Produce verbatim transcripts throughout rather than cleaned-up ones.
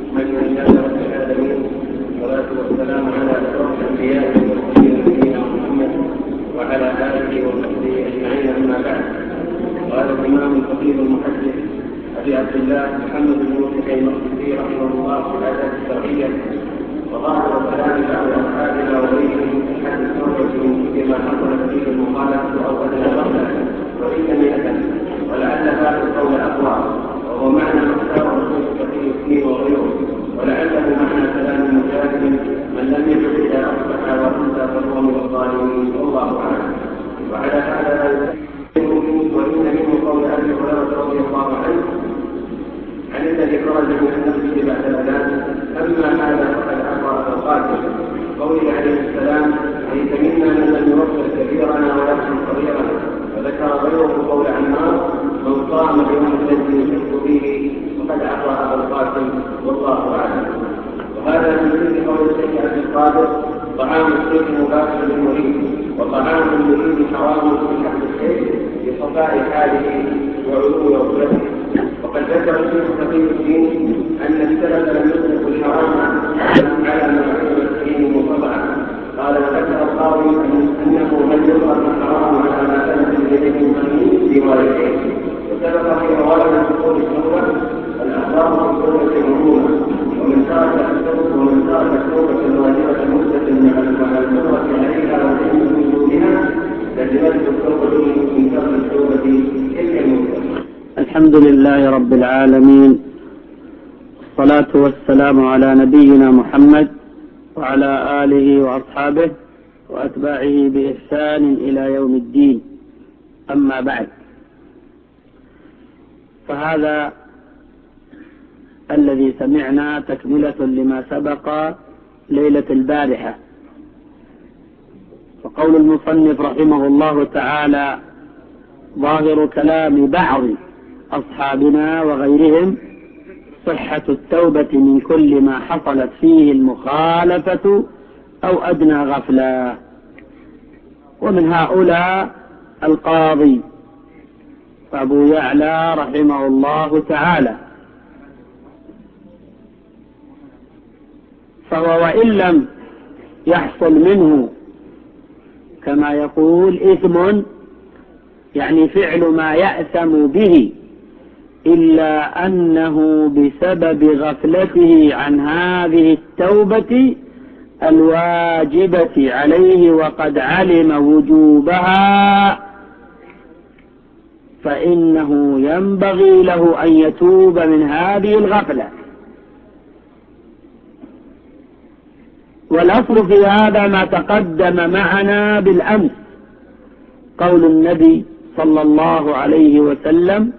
الحمد لله رب العالمين، والصلاة والسلام على أشرف الأنبياء والمرسلين نبينا محمد وعلى آله وصحبه أجمعين، أما بعد. قال الإمام الفقيه المحدث أبي عبد الله محمد بن يوسف المقدسي رحمه الله في الآداب الشرعية: وظاهر كلام بعض أصحابنا وغيرهم في حد التوبة من كل ما حصلت فيه المخالفة أو أدنى غفلة وإن لم يأتم، ولعل هذا القول أقوى، وهو معنى ما اختاره الشيخ تقي الدين وغيره، ولعله معنى كلام مجاهد: من لم يجد إذا أصبح وأمسى فهو من الظالمين، والله أعلم. وعلى هذا لا يستقيم، وإن منه قول أبي هريرة رضي الله عنه عن الذي خرج من المسجد بعد الأذان: أما هذا فقد أقرأ القاتل. قوله عليه السلام: ليس منا من لم يوفر كبيرنا ويرحم صغيرنا. وذكر غيره قول عمار: من صام اليوم الذي يحب فيه فقد أقرأ أبا القاسم، والله أعلم. وهذا من مثل قول الشيخ عبد القادر: طعام الشيخ مباح للمريد، وطعام المريد حرام في حق الشيخ لصفاء حاله وعلو رتبته. وقد ذكر الشيخ تقي الدين أن السلف لم يطلقوا الحرام على ما علمت فيه مطلعا. قال: وذكر القاضي أنه هل يطلق الحرام على ما كانت إليه من روايتين. وسبق في رواه دخول التوبة الأخبار في التوبة عموما، ومن ترك التوبة ومن ترك التوبة الواجبة مدة مع القدرة عليها والعلم بوجودها لزمته التوبة من ترك التوبة تلك المدة. الحمد لله رب العالمين، والصلاة والسلام على نبينا محمد وعلى آله وأصحابه وأتباعه بإحسان إلى يوم الدين. أما بعد، فهذا الذي سمعنا تكملة لما سبق ليلة البارحة. وقول المصنف رحمه الله تعالى: ظاهر كلام بعض أصحابنا وغيرهم صحة التوبة من كل ما حصلت فيه المخالفة أو أدنى غفلة. ومن هؤلاء القاضي أبو يعلى رحمه الله تعالى، فهو وإن لم يحصل منه كما يقول إثم، يعني فعل ما يأثم به، إلا أنه بسبب غفلته عن هذه التوبة الواجبة عليه وقد علم وجوبها، فإنه ينبغي له أن يتوب من هذه الغفلة. والأصل في هذا ما تقدم معنا بالأمس، قول النبي صلى الله عليه وسلم: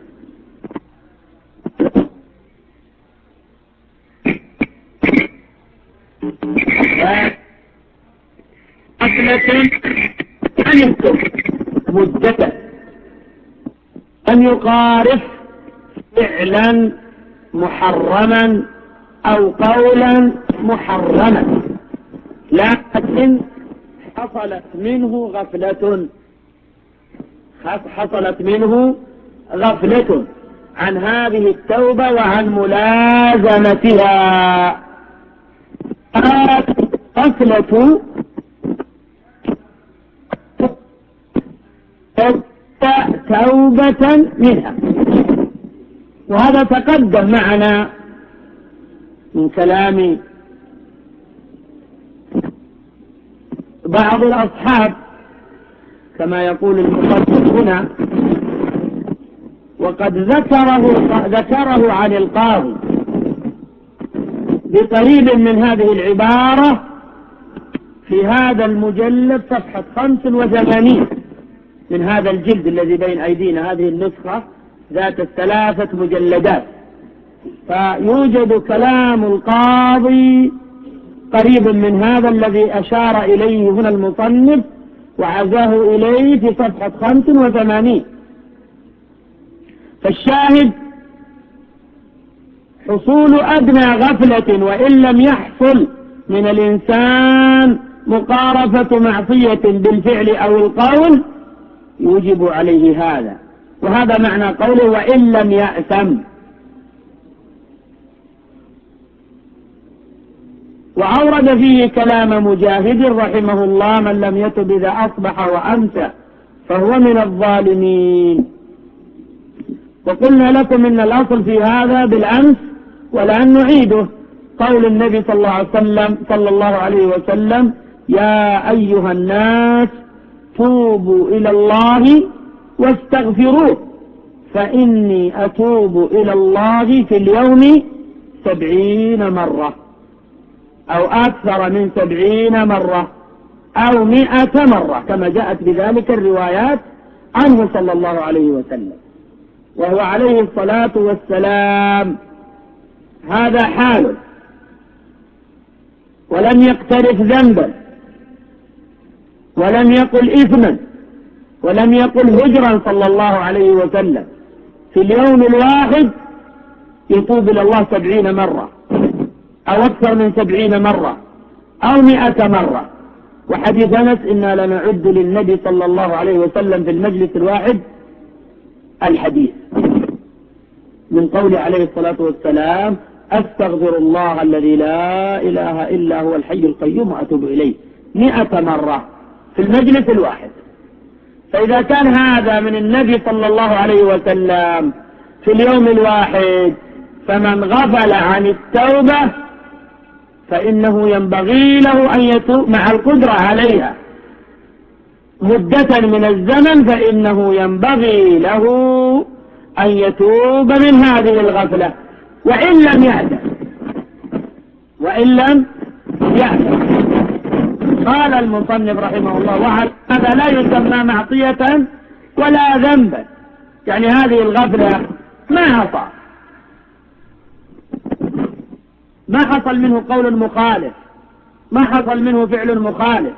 غفلة أن يكتب مدة أن يقارف فعلا محرما أو قولا محرما، لكن حصلت منه غفلة حصلت منه غفلة عن هذه التوبة وعن ملازمتها. غفلة توبة منها، وهذا تقدم معنا من كلام بعض الأصحاب كما يقول المصنف هنا. وقد ذكره ذكره عن القاضي بقريب من هذه العبارة في هذا المجلد صفحة خمس وثمانين من هذا الجلد الذي بين أيدينا، هذه النسخة ذات الثلاثة مجلدات. فيوجد كلام القاضي قريب من هذا الذي أشار إليه هنا المصنف وعزاه إليه في صفحة خمس وثمانين. فالشاهد حصول أدنى غفلة وإن لم يحصل من الإنسان مقارفة معصية بالفعل أو القول يوجب عليه هذا، وهذا معنى قوله: وإن لم يأثم. وأورد فيه كلام مجاهد رحمه الله: من لم يتب إذا أصبح وأمسى فهو من الظالمين. وقلنا لكم إن الأصل في هذا بالأمس ولأن نعيده قول النبي صلى الله عليه وسلم صلى الله عليه وسلم: يا أيها الناس توبوا إلى الله واستغفروه فإني أتوب إلى الله في اليوم سبعين مرة أو أكثر من سبعين مرة أو مئة مرة كما جاءت بذلك الروايات عنه صلى الله عليه وسلم. وهو عليه الصلاة والسلام هذا حال، ولم يقترف ذنبا ولم يقل إثما ولم يقل هجرا صلى الله عليه وسلم. في اليوم الواحد يتوب إلى الله سبعين مرة أو أكثر من سبعين مرة أو مئة مرة. وحديث أنس: إنا لنعد للنبي صلى الله عليه وسلم في المجلس الواحد الحديث من قوله عليه الصلاة والسلام: أستغفر الله الذي لا إله إلا هو الحي القيوم وأتوب إليه مئة مرة في المجلس الواحد. فإذا كان هذا من النبي صلى الله عليه وسلم في اليوم الواحد، فمن غفل عن التوبة فإنه ينبغي له أن يتوب مع القدرة عليها مدة من الزمن، فإنه ينبغي له أن يتوب من هذه الغفلة وإن لم يعلم وإن لم يعلم. قال المصنف رحمه الله: وعلى هذا لا يسمى معصية ولا ذنبا، يعني هذه الغفلة ما حصل ما حصل منه قول مخالف، ما حصل منه فعل مخالف،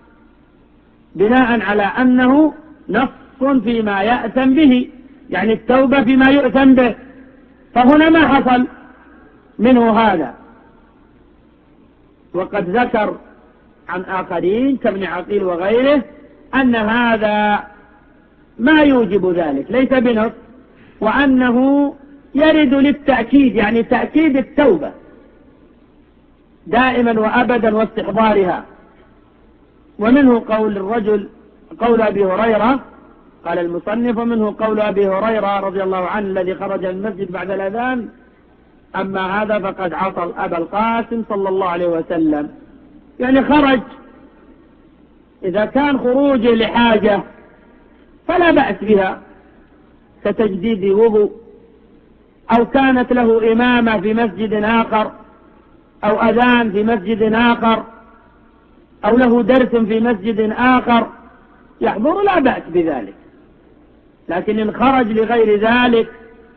بناء على أنه نص فيما يأثم به، يعني التوبة فيما يؤثم به، فهنا ما حصل منه هذا. وقد ذكر عن آخرين كابن عقيل وغيره أن هذا ما يوجب ذلك، ليس بنص، وأنه يرد للتأكيد، يعني تأكيد التوبة دائما وأبدا واستحضارها. ومنه قول الرجل قول أبي هريرة، قال المصنف: ومنه قول أبي هريرة رضي الله عنه الذي خرج من المسجد بعد الأذان: أما هذا فقد عصى أبا القاسم صلى الله عليه وسلم. يعني خرج، إذا كان خروجه لحاجة فلا بأس بها كتجديد وضوء، أو كانت له إمامة في مسجد آخر، أو أذان في مسجد آخر، أو له درس في مسجد آخر يحضر، لا بأس بذلك. لكن إن خرج لغير ذلك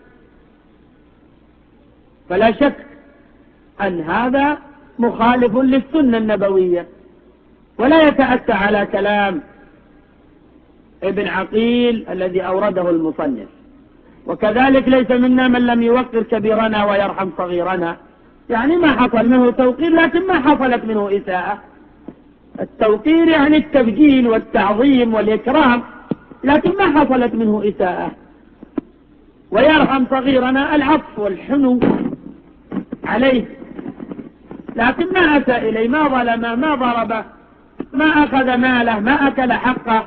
فلا شك أن هذا مخالف للسنة النبوية، ولا يتأتى على كلام ابن عقيل الذي أورده المصنف. وكذلك ليس منا من لم يوقر كبيرنا ويرحم صغيرنا، يعني ما حصل منه توقير لكن ما حصلت منه إساءة. التوقير يعني التبجيل والتعظيم والإكرام، لكن ما حصلت منه إساءة. ويرحم صغيرنا العطف والحنو عليه، لكن ما أتى إليه، ما ظلمه، ما ضربه، ما أخذ ماله، ما أكل حقه.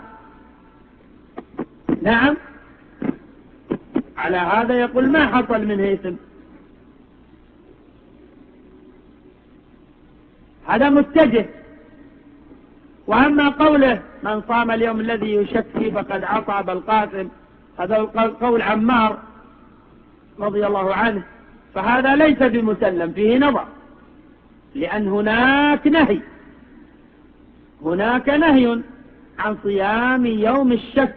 نعم، على هذا يقول ما حصل منه إثم، هذا متجه. وأما قوله: من صام اليوم الذي يشك فيه فقد عصى أبا القاسم، هذا قول عمار رضي الله عنه، فهذا ليس بمسلم، فيه نظر، لأن هناك نهي هناك نهي عن صيام يوم الشك،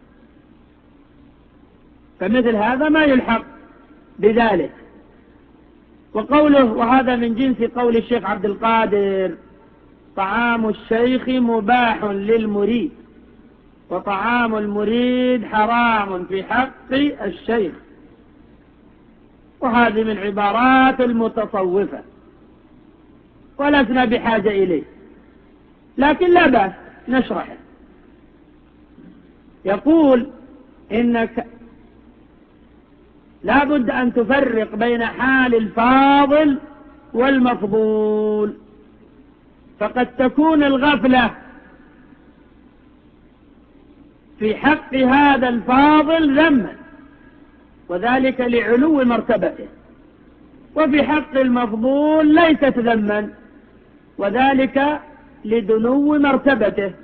فمثل هذا ما يلحق بذلك. وقوله: وهذا من جنس قول الشيخ عبد القادر: طعام الشيخ مباح للمريد وطعام المريد حرام في حق الشيخ. وهذه من عبارات المتصوفة ولسنا بحاجة إليه، لكن لا بأس نشرحه. يقول: إنك لا بد أن تفرق بين حال الفاضل والمفضول. فقد تكون الغفلة في حق هذا الفاضل ذما، وذلك لعلو مرتبته، وفي حق المفضول ليست ذما، وذلك لدنو مرتبته.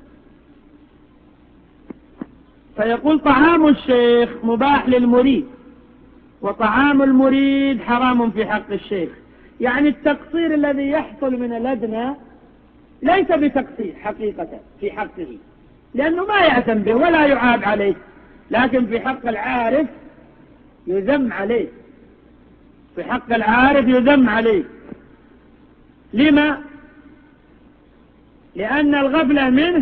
فيقول طعام الشيخ مباح للمريد، وطعام المريد حرام في حق الشيخ. يعني التقصير الذي يحصل من الأدنى ليس بتقصير حقيقة في حقه، لأنه ما يأتم به ولا يعاب عليه، لكن في حق العارف يذم عليه، في حق العارف يذم عليه. لما؟ لأن الغفلة منه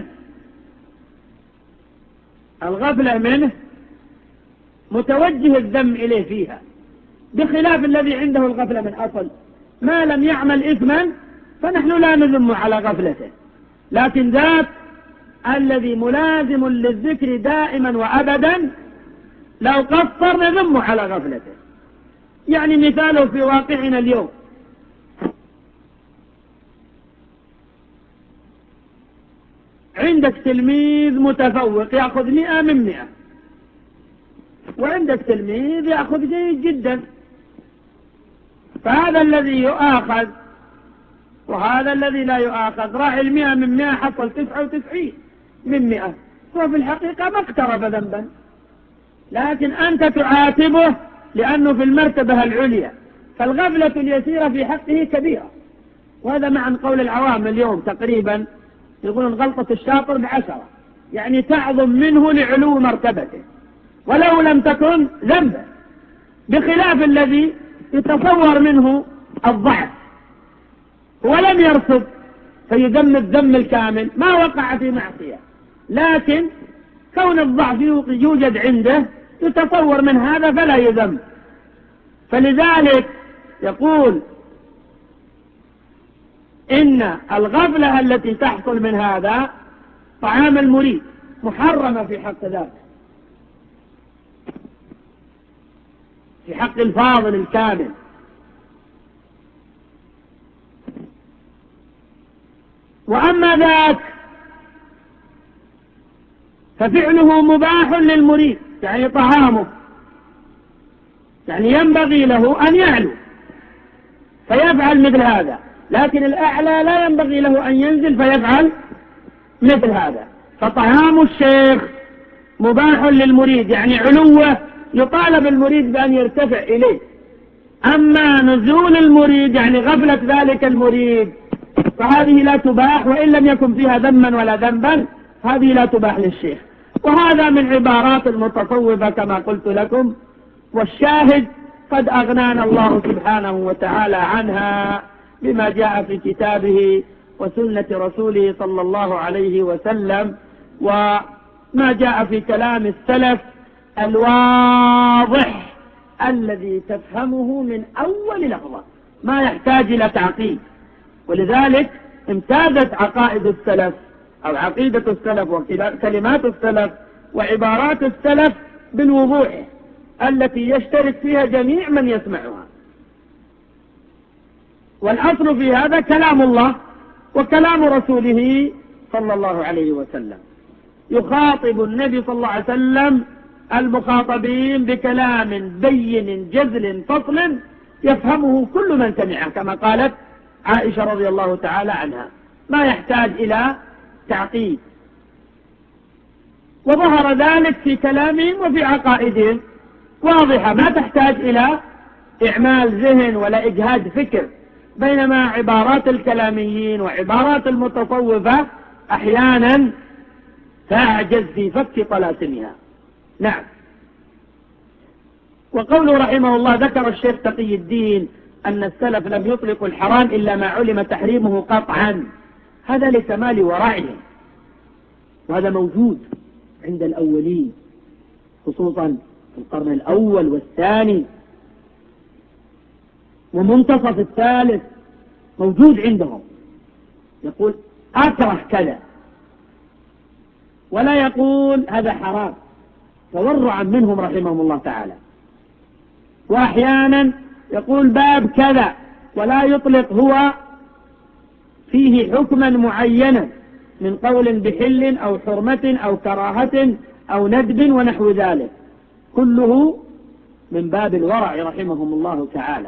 الغفلة منه متوجه الذم إليه فيها، بخلاف الذي عنده الغفلة من أصل، ما لم يعمل إثما فنحن لا نذم على غفلته، لكن ذاك الذي ملازم للذكر دائما وأبدا لو قصر نذم على غفلته. يعني مثاله في واقعنا اليوم، عندك تلميذ متفوق يأخذ مئة من مئة، وعندك تلميذ يأخذ جيد جدا، فهذا الذي يؤاخذ وهذا الذي لا يؤاخذ، راعي المئة من مئة حصل تسعة وتسعين من مئة، وفي الحقيقة ما اقترف ذنبا، لكن أنت تعاتبه لأنه في المرتبة العليا، فالغفلة اليسيرة في حقه كبيرة. وهذا معنى قول العوام اليوم تقريبا، يقولون غلطة الشاطر بعشرة، يعني تعظم منه لعلو مرتبته ولو لم تكن ذنبا، بخلاف الذي يتصور منه الضعف ولم يرصد فيذم الذم الكامل، ما وقع في معصية، لكن كون الضعف يوجد عنده يتصور من هذا فلا يذم. فلذلك يقول إن الغفلة التي تحصل من هذا طعام المريد محرمة في حق ذاك، في حق الفاضل الكامل. وأما ذاك ففعله مباح للمريد، يعني طعامه، يعني ينبغي له أن يعلو فيفعل مثل هذا، لكن الأعلى لا ينبغي له أن ينزل فيفعل مثل هذا. فطعام الشيخ مباح للمريد، يعني علوه يطالب المريد بأن يرتفع إليه. أما نزول المريد يعني غفلة ذلك المريد فهذه لا تباح، وإن لم يكن فيها ذما ولا ذنبا هذه لا تباح للشيخ. وهذا من عبارات المتصوفة كما قلت لكم، والشاهد قد أغنانا الله سبحانه وتعالى عنها بما جاء في كتابه وسنة رسوله صلى الله عليه وسلم، وما جاء في كلام السلف الواضح الذي تفهمه من أول لحظة، ما يحتاج إلى تعقيد. ولذلك امتازت عقائد السلف أو عقيدة السلف وكلمات السلف وعبارات السلف بالوضوح التي يشترك فيها جميع من يسمعها. والأصل في هذا كلام الله وكلام رسوله صلى الله عليه وسلم. يخاطب النبي صلى الله عليه وسلم المخاطبين بكلام بين جزل فصل يفهمه كل من سمعه، كما قالت عائشة رضي الله تعالى عنها، ما يحتاج إلى تعقيد. وظهر ذلك في كلامهم وفي عقائدهم واضحة، ما تحتاج إلى إعمال ذهن ولا إجهاد فكر، بينما عبارات الكلاميين وعبارات المتصوفة أحيانا تعجز في فك طلاسمها. نعم. وقوله رحمه الله ذكر الشيخ تقي الدين أن السلف لم يطلقوا الحرام إلا ما علم تحريمه قطعا، هذا لكمال ورعهم، وهذا موجود عند الأولين خصوصا في القرن الأول والثاني ومنتصف الثالث، موجود عندهم يقول أكره كذا ولا يقول هذا حرام، تورعا منهم رحمهم الله تعالى. وأحيانا يقول باب كذا ولا يطلق هو فيه حكما معينا من قول بحل أو حرمة أو كراهة أو ندب ونحو ذلك، كله من باب الورع رحمهم الله تعالى.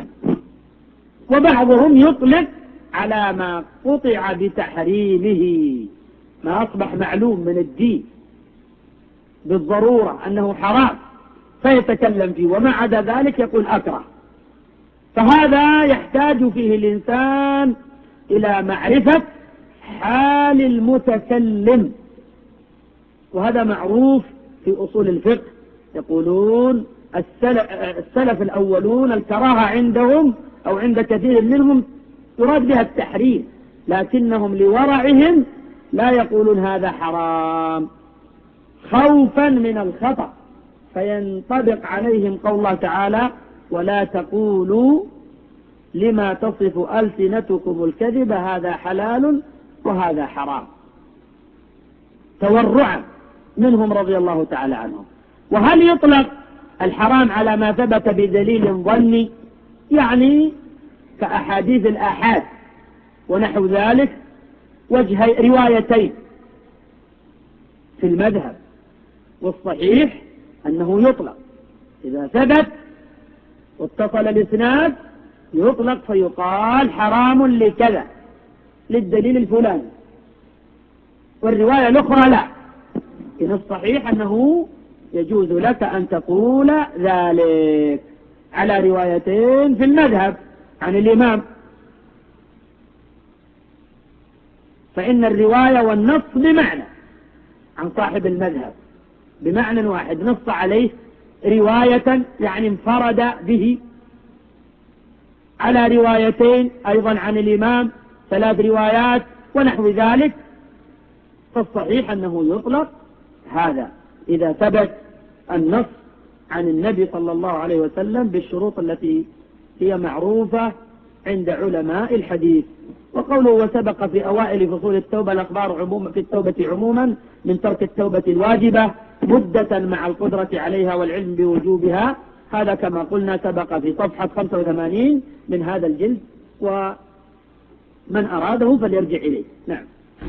وبعضهم يطلق على ما قطع بتحريمه، ما أصبح معلوم من الدين بالضرورة أنه حرام فيتكلم فيه، وما عدا ذلك يقول أكره. فهذا يحتاج فيه الإنسان إلى معرفة حال المتكلم، وهذا معروف في أصول الفقه. يقولون السلف الأولون الكراهة عندهم أو عند كثير منهم يراد بها التحريم، لكنهم لورعهم لا يقولون هذا حرام خوفا من الخطأ، فينطبق عليهم قول الله تعالى: ولا تقولوا لما تصف ألسنتكم الكذب هذا حلال وهذا حرام، تورعا منهم رضي الله تعالى عنهم. وهل يطلق الحرام على ما ثبت بدليل ظني؟ يعني كأحاديث الآحاد ونحو ذلك، وجه روايتين في المذهب، والصحيح أنه يطلق إذا ثبت واتصل الإسناد، يطلق فيقال حرام لكذا للدليل الفلاني، والرواية الأخرى لا. إن الصحيح أنه يجوز لك أن تقول ذلك على روايتين في المذهب عن الإمام، فإن الرواية والنص بمعنى عن صاحب المذهب بمعنى واحد، نص عليه رواية يعني انفرد به، على روايتين أيضا عن الإمام ثلاث روايات ونحو ذلك. فالصحيح أنه يطلق هذا إذا ثبت النص عن النبي صلى الله عليه وسلم بالشروط التي هي معروفة عند علماء الحديث. وقوله وسبق في أوائل فصول التوبة الأخبار عموما في التوبة عموما من ترك التوبة الواجبة مدة مع القدرة عليها والعلم بوجوبها، هذا كما قلنا سبق في صفحة خمسة وثمانين من هذا الجلد، ومن أراده فليرجع إليه. نعم.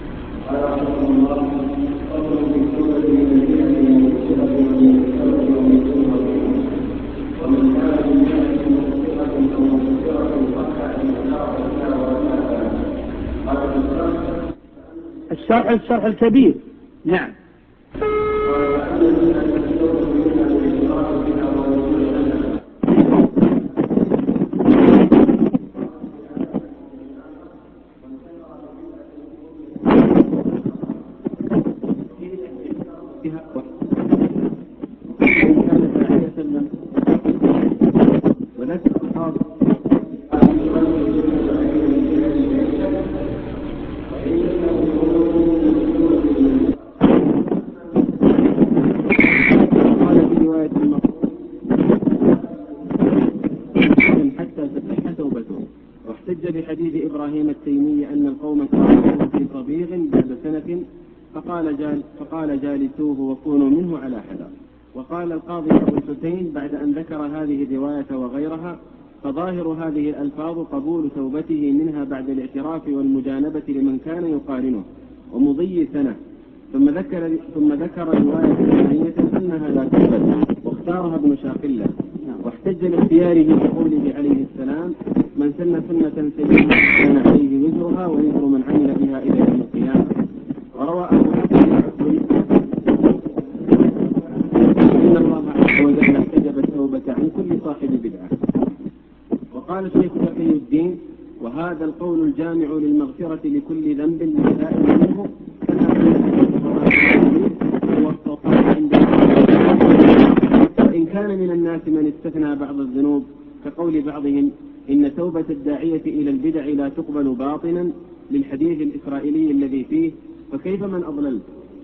الشرح الشرح الكبير. نعم. بحديث إبراهيم التيمي أن القوم تراجعوا في طبيغ بعد سنة فقال, جال فقال جالسوه وكونوا منه على حذر. وقال القاضي أبو الحسين بعد أن ذكر هذه الرواية وغيرها: فظاهر هذه الألفاظ قبول توبته منها بعد الاعتراف والمجانبة لمن كان يقارنه ومضي سنة. ثم ذكر, ثم ذكر رواية ثانية أنها لا تقبل، واختارها ابن شاقلة، واحتج لاختياره بقوله عليه السلام: من سن سنة سيئة كان عليه وزرها ووزر من عمل بها إلى يوم القيامة. وروى أبو إن الله عز وجل احتجب التوبة عن كل صاحب بدعة. وقال الشيخ تقي الدين: وهذا القول الجامع للمغفرة لكل ذنب لسائر منه هو الصفاء عند وإن كان من الناس من استثنى بعض الذنوب كقول بعضهم إن توبة الداعية إلى البدع لا تقبل باطنا للحديث الإسرائيلي الذي فيه، فكيف من أضلل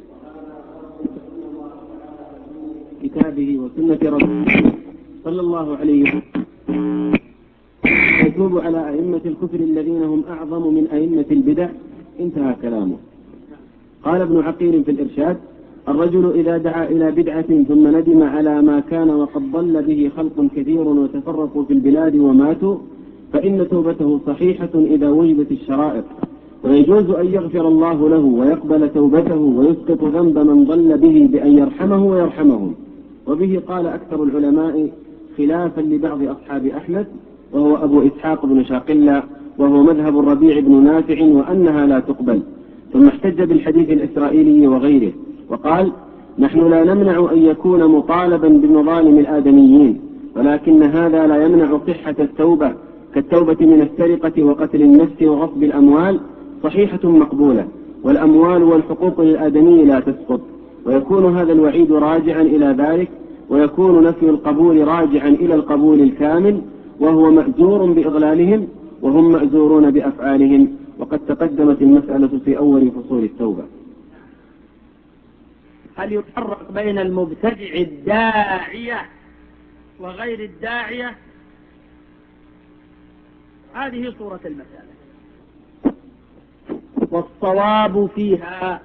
كتابه وسنة رسوله صلى الله عليه وسلم يتوب على أئمة الكفر الذين هم أعظم من أئمة البدع. انتهى كلامه. قال ابن عقيل في الإرشاد: الرجل إذا دعا إلى بدعة ثم ندم على ما كان وقد ضل به خلق كثير وتفرقوا في البلاد وماتوا، فإن توبته صحيحة إذا وجدت الشرائط، ويجوز أن يغفر الله له ويقبل توبته ويسقط ذنب من ضل به بأن يرحمه ويرحمهم. وبه قال أكثر العلماء خلافا لبعض أصحاب أحمد وهو أبو إسحاق بن شاقلة، وهو مذهب الربيع بن نافع، وأنها لا تقبل. ثم احتج بالحديث الإسرائيلي وغيره وقال: نحن لا نمنع أن يكون مطالبا بمظالم الآدميين، ولكن هذا لا يمنع صحة التوبة، كالتوبة من السرقة وقتل النفس وغصب الأموال صحيحة مقبولة، والأموال والحقوق للآدمي لا تسقط، ويكون هذا الوعيد راجعا إلى ذلك، ويكون نفي القبول راجعا إلى القبول الكامل، وهو مأجور بإضلالهم وهم مأجورون بأفعالهم، وقد تقدمت المسألة في أول فصول التوبة. هل يفرق بين المبتدع الداعية وغير الداعية؟ هذه صورة المسألة، والصواب فيها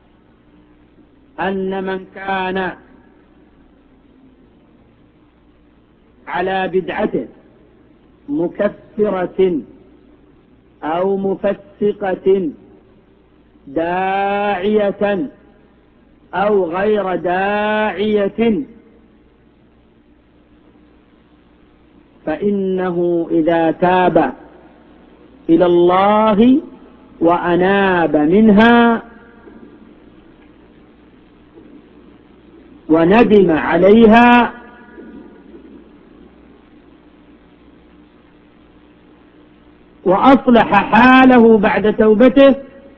أن من كان على بدعته مكفرة أو مفسقة داعية أو غير داعية، فإنه إذا تاب إلى الله وأناب منها وندم عليها وأصلح حاله بعد توبته،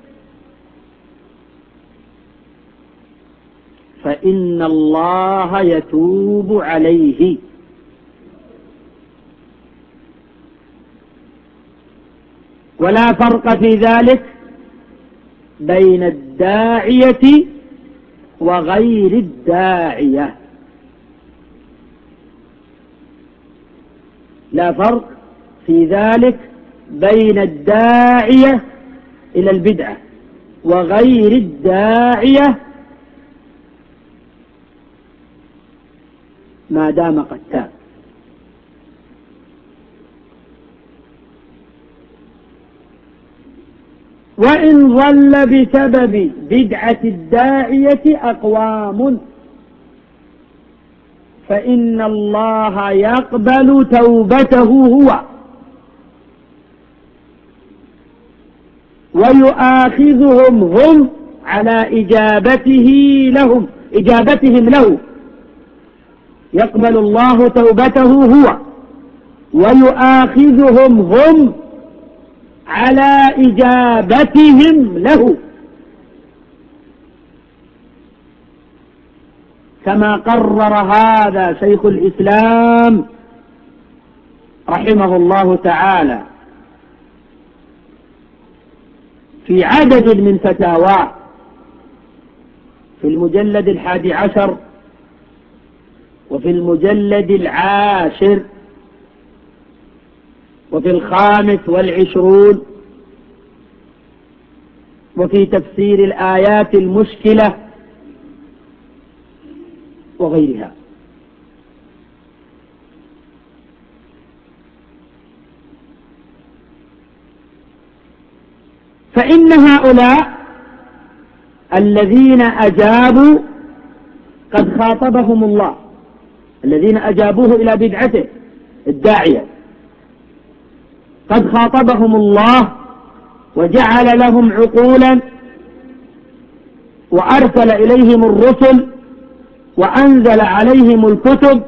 فإن الله يتوب عليه. ولا فرق في ذلك بين الداعية وغير الداعية، لا فرق في ذلك بين الداعية إلى البدعة وغير الداعية ما دام قد تاب. وإن ظل بسبب بدعة الداعية أقوام، فإن الله يقبل توبته هو ويؤاخذهم هم على إجابته لهم إجابتهم له. يقبل الله توبته هو ويؤاخذهم هم على إجابتهم له، كما قرر هذا شيخ الإسلام رحمه الله تعالى في عدد من فتاواه، في المجلد الحادي عشر وفي المجلد العاشر وفي الخامس والعشرون وفي تفسير الآيات المشكلة وغيرها. فإن هؤلاء الذين أجابوا قد خاطبهم الله، الذين أجابوه إلى بدعته الداعية قد خاطبهم الله وجعل لهم عقولا وأرسل إليهم الرسل وأنزل عليهم الكتب،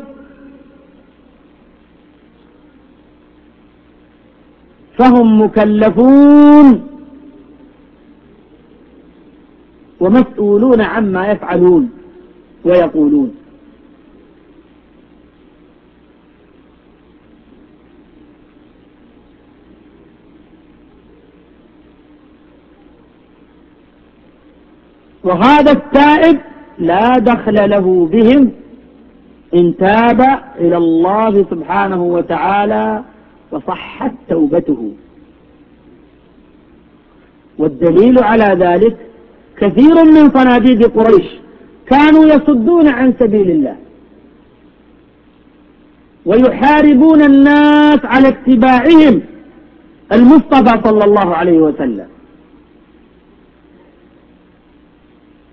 فهم مكلفون ومسؤولون عما يفعلون ويقولون. وهذا التائب لا دخل له بهم إن تاب إلى الله سبحانه وتعالى وصحت توبته. والدليل على ذلك كثير من صناديد قريش كانوا يصدون عن سبيل الله ويحاربون الناس على اتباعهم المصطفى صلى الله عليه وسلم،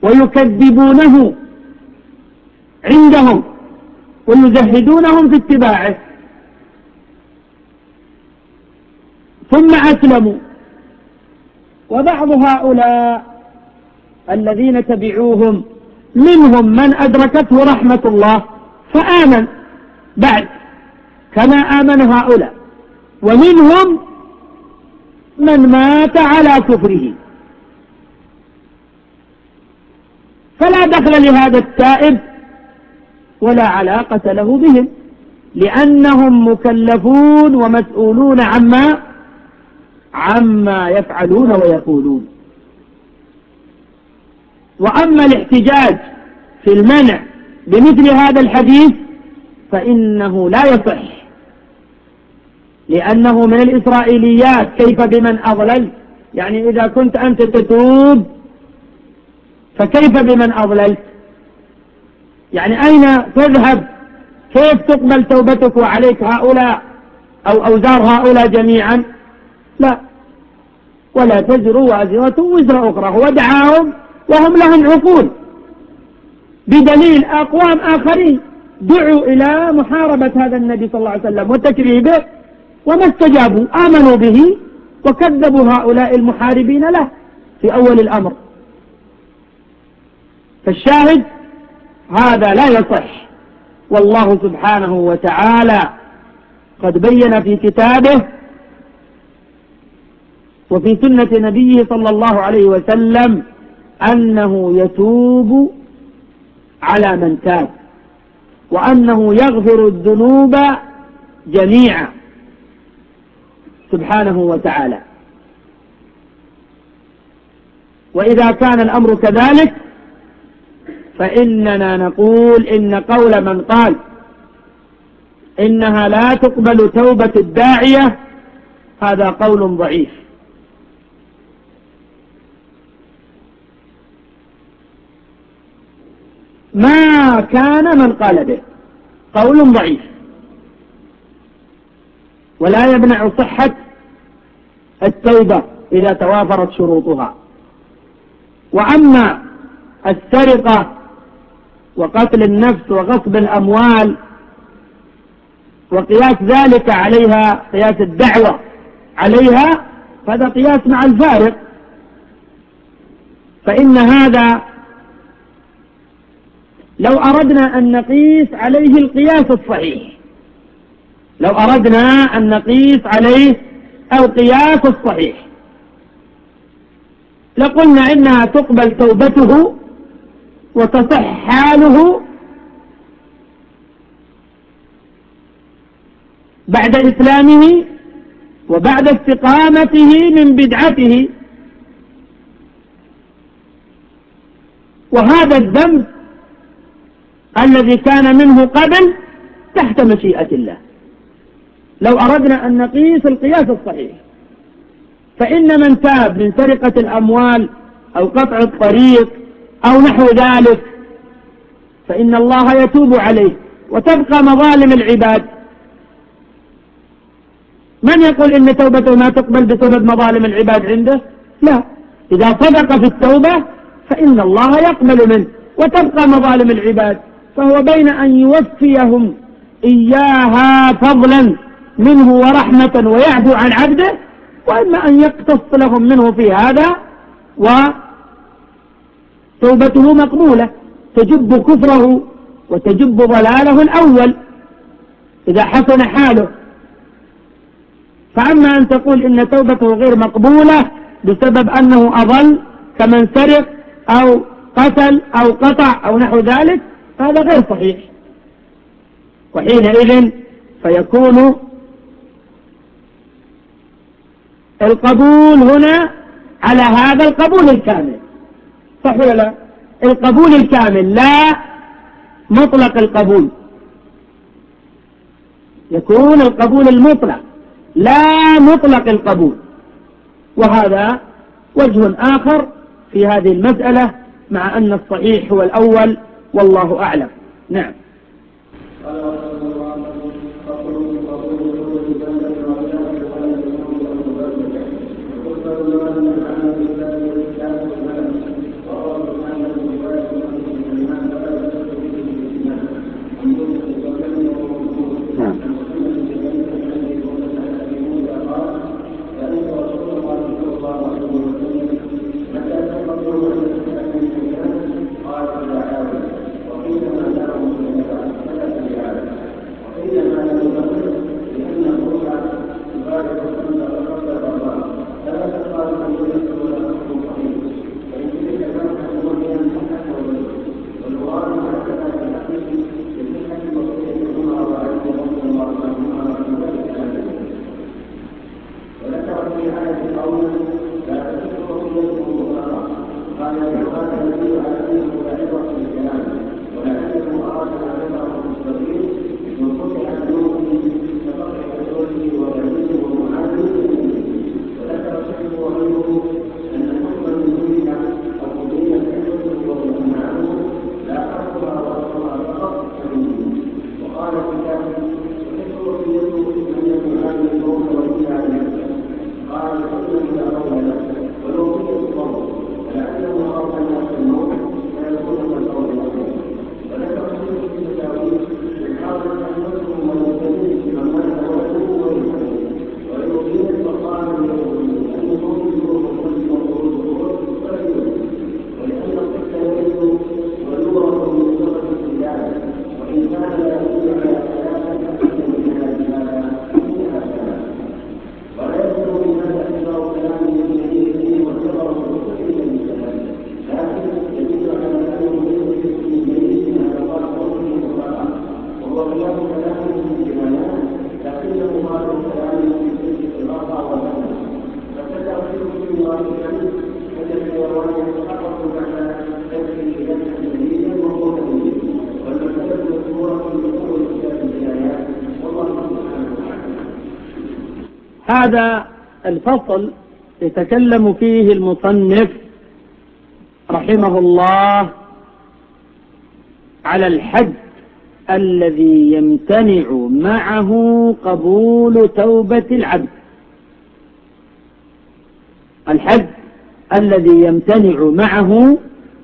ويكذبونه عندهم ويزهدونهم في اتباعه، ثم أسلموا. وبعض هؤلاء الذين تبعوهم منهم من أدركته رحمة الله فآمن بعد كما آمن هؤلاء، ومنهم من مات على كفره. فلا دخل لهذا التائب ولا علاقة له بهم، لأنهم مكلفون ومسؤولون عما عما يفعلون ويقولون. وأما الاحتجاج في المنع بمثل هذا الحديث فإنه لا يصح، لأنه من الإسرائيليات. كيف بمن أضلل؟ يعني إذا كنت أنت تتوب فكيف بمن أضللت؟ يعني أين تذهب؟ كيف تقبل توبتك وعليك هؤلاء أو أوزار هؤلاء جميعا؟ لا، ولا تزر وازرة وزر أخرى. هو دعاهم وهم لهم عقول، بدليل أقوام آخرين دعوا إلى محاربة هذا النبي صلى الله عليه وسلم وتكذيبه وما استجابوا، آمنوا به وكذبوا هؤلاء المحاربين له في أول الأمر. فالشاهد هذا لا يصح، والله سبحانه وتعالى قد بين في كتابه وفي سنة نبيه صلى الله عليه وسلم أنه يتوب على من تاب، وأنه يغفر الذنوب جميعا سبحانه وتعالى. وإذا كان الأمر كذلك فإننا نقول إن قول من قال إنها لا تقبل توبة الداعية هذا قول ضعيف. ما كان من قال به قول ضعيف ولا يمنع صحة التوبة إذا توافرت شروطها. وأما السرقة وقتل النفس وغصب الأموال وقياس ذلك عليها، قياس الدعوة عليها، هذا قياس مع الفارق. فإن هذا لو أردنا أن نقيس عليه القياس الصحيح، لو أردنا أن نقيس عليه القياس الصحيح لقلنا إنها تقبل توبته وتصح حاله بعد إسلامه وبعد استقامته من بدعته. وهذا الذنب الذي كان منه قبل تحت مشيئة الله. لو أردنا أن نقيس القياس الصحيح فإن من تاب من سرقة الأموال أو قطع الطريق أو نحو ذلك فإن الله يتوب عليه وتبقى مظالم العباد. من يقول إن توبته ما تقبل بسبب مظالم العباد عنده؟ لا، إذا صدق في التوبة فإن الله يقبل منه وتبقى مظالم العباد. فهو بين أن يوفيهم إياها فضلا منه ورحمة ويعفو عن عبده، وإما أن يقتص لهم منه في هذا وتوبته مقبولة تجب كفره وتجب ضلاله الأول إذا حسن حاله. فأما أن تقول إن توبته غير مقبولة بسبب أنه أضل كمن سرق أو قتل أو قطع أو نحو ذلك هذا غير صحيح. وحينئذ فيكون القبول هنا على هذا القبول الكامل، صح ولا لا؟ القبول الكامل لا مطلق القبول، يكون القبول المطلق لا مطلق القبول. وهذا وجه آخر في هذه المسألة، مع أن الصحيح هو الأول والله أعلم. نعم. في آية قوله لا تشركوا بيده مطلقا قال هذا الذي على انه لا عبره بالكلام ولكنه اراد ان يذكره الصغير من قطع ذنوبه كقطع رسوله وبنيه ومعاده وذكر شيخه وغيره ان حكم الدنيا او قضيه عبره والايمان لا تحكمها واصلها فقط كمنه وقال في كتابه وتشرك بيده ان يعامل الموت والدنيا لنفسه قال فانه لا قول له ولو كنت قول لانه خاف الناس الموت فيكون كالقول له وذكر شيخ في المساوي حاول ان يذكر ويستدل بمن مات ولده ويموت ويقيم مقام لان الموت يكون القلب وخروج الروح ولا يوجد ولان الطفل يرد ويورث من سوره البلاد وان كان لا يدل على ثلاثه احسن من هذا منها ثلاثه ولا يدل من هذا اكبر كلام من جديد وكبر الرسل الا بالكلام لكن يدل على انه يدرك من جديد ما يقال قوله مطلقا وهو خلاف كلامه في الجنايات لكنه قال كلامه في سلك الغرفه والجنه فكذا في الله الكريم ان الحيوان يتحقق بعد ذكره ذكرا جديدا وهو تدريب والمساله مذكوره في اول كتاب الجنايات والله سبحانه وتعالى. هذا الفصل يتكلم فيه المصنف رحمه الله على الحد الذي يمتنع معه قبول توبة العبد. الحد الذي يمتنع معه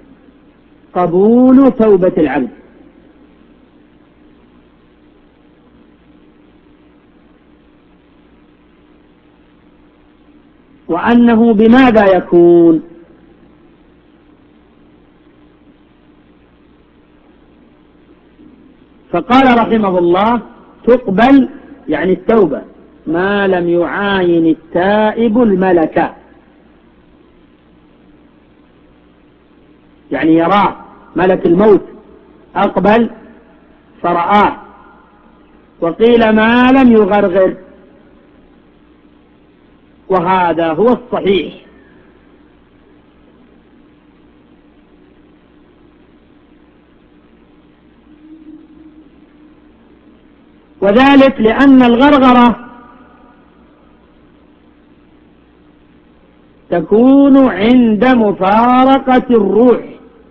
قبول توبة العبد. وأنه بماذا يكون؟ فقال رحمه الله تقبل يعني التوبة ما لم يعاين التائب الملك، يعني يراه ملك الموت أقبل فرآه، وقيل ما لم يغرغر، وهذا هو الصحيح. وذلك لأن الغرغرة تكون عند مفارقة الروح،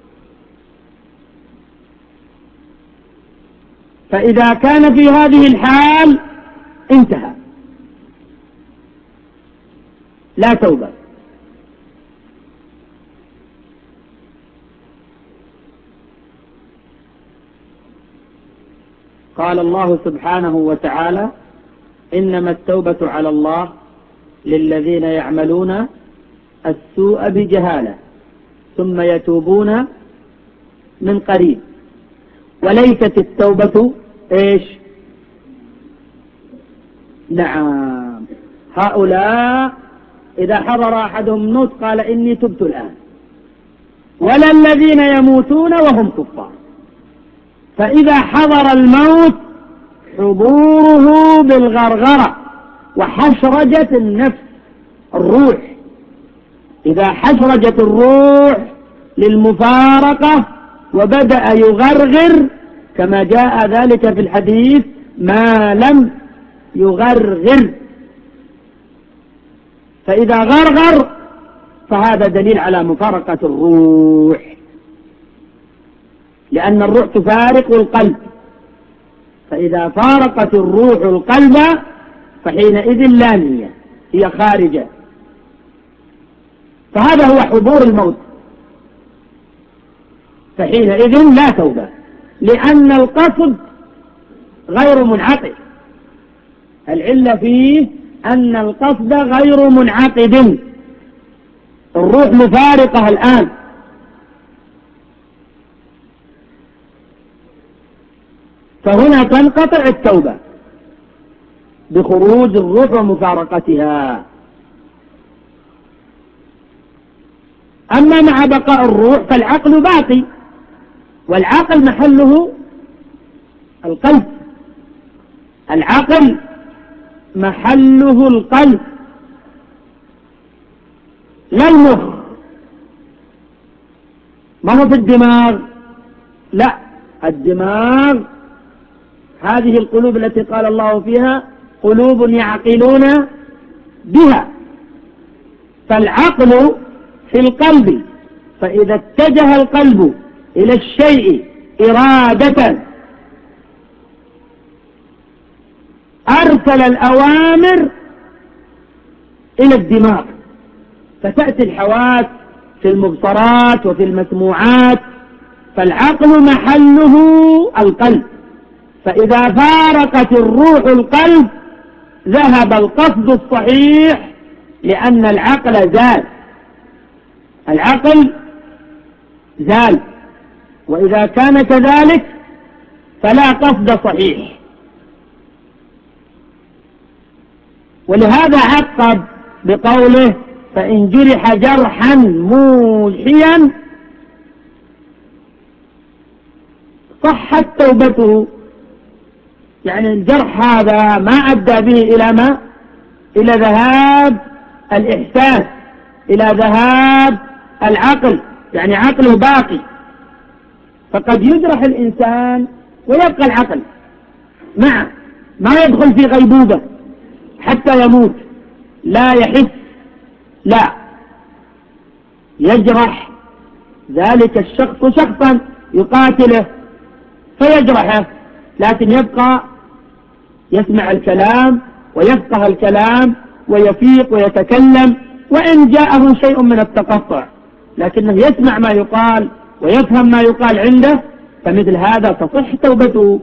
فإذا كان في هذه الحال انتهى لا توبة. قال الله سبحانه وتعالى إنما التوبة على الله للذين يعملون السوء بجهالة ثم يتوبون من قريب. وليست التوبة ايش؟ نعم، هؤلاء إذا حضر أحدهم الموت قال إني تبت الآن، ولا الذين يموتون وهم كفار. فإذا حضر الموت حضوره بالغرغرة وحشرجة النفس الروح، إذا حشرجت الروح للمفارقة وبدأ يغرغر كما جاء ذلك في الحديث ما لم يغرغر، فإذا غرغر فهذا دليل على مفارقة الروح، لأن الروح تفارق القلب، فإذا فارقت الروح القلب فحينئذ لا نية، هي خارجة، فهذا هو حضور الموت، فحينئذ لا توبة، لأن القصد غير منعقد. العلة فيه أن القصد غير منعقد، الروح مفارقة الآن، فهنا تنقطع التوبة بخروج الروح ومفارقتها. أما مع بقاء الروح فالعقل باقي، والعقل محله القلب، العقل محله القلب، لا المخ، ما هو في الدماغ، لا، الدماغ هذه القلوب التي قال الله فيها قلوب يعقلون بها، فالعقل في القلب، فإذا اتجه القلب إلى الشيء إرادة أرسل الأوامر إلى الدماغ، فتأتي الحواس في المبصرات وفي المسموعات، فالعقل محله القلب، فإذا فارقت الروح القلب ذهب القصد الصحيح، لأن العقل زال، العقل زال، وإذا كان كذلك فلا قصد صحيح. ولهذا عقب بقوله فإن جرح جرحا موحيا صحت توبته، يعني الجرح هذا ما أدى به إلى ما؟ إلى ذهاب الإحساس، إلى ذهاب العقل، يعني عقله باقي. فقد يجرح الإنسان ويبقى العقل معه، ما يدخل في غيبوبة حتى يموت، لا يحس، لا، يجرح ذلك الشخص شخصا يقاتله فيجرحه، لكن يبقى يسمع الكلام ويفقه الكلام ويفيق ويتكلم، وإن جاءه شيء من التقطع لكنه يسمع ما يقال ويفهم ما يقال عنده، فمثل هذا تصح توبته.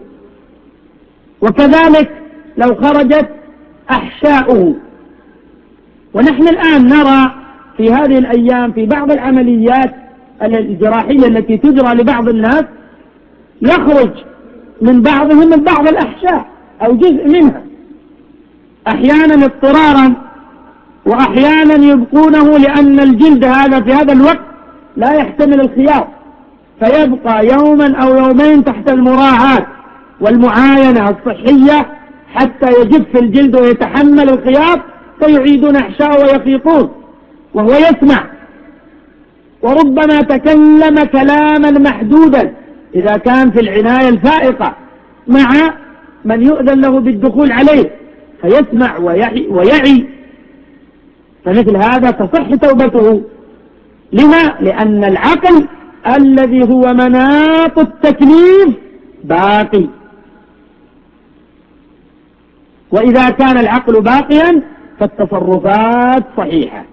وكذلك لو خرجت أحشاؤه، ونحن الآن نرى في هذه الأيام في بعض العمليات الجراحية التي تجرى لبعض الناس يخرج من بعضهم من بعض الأحشاء أو جزء منها، أحيانا اضطرارا وأحيانا يبقونه لأن الجلد هذا في هذا الوقت لا يحتمل الخياط، فيبقى يوما أو يومين تحت المراعاة والمعاينة الصحية حتى يجف الجلد ويتحمل الخياط، فيعيدون أحشاءه ويخيطون وهو يسمع، وربما تكلم كلاما محدودا إذا كان في العناية الفائقة مع من يؤذن له بالدخول عليه، فيسمع ويعي, ويعي فمثل هذا تصح توبته. لما؟ لأن العقل الذي هو مناط التكليف باقي، وإذا كان العقل باقيا فالتصرفات صحيحة.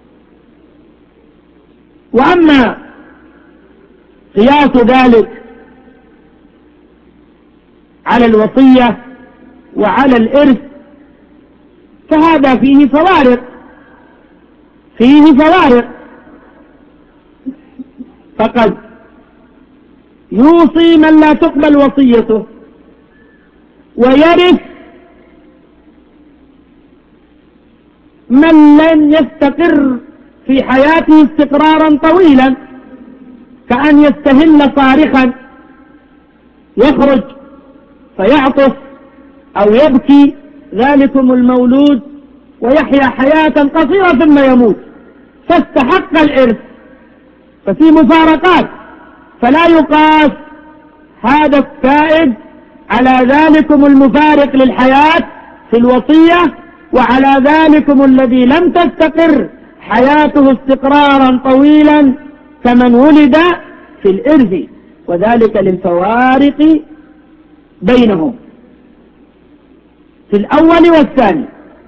وأما قياس ذلك على الوصية وعلى الإرث فهذا فيه فوارق، فيه فوارق، فقد يوصي من لا تقبل وصيته ويرث من لن يستقر في حياته استقرارا طويلا، كأن يستهل صارخا يخرج فيعطف أو يبكي ذلكم المولود ويحيا حياة قصيرة ثم يموت، فاستحق الإرث، ففي مفارقات، فلا يقاس هذا السائد على ذلكم المفارق للحياة في الوصية وعلى ذلكم الذي لم تستقر حياته استقرارا طويلا كمن ولد في الإرث، وذلك للفوارق بينهم في الأول والثاني.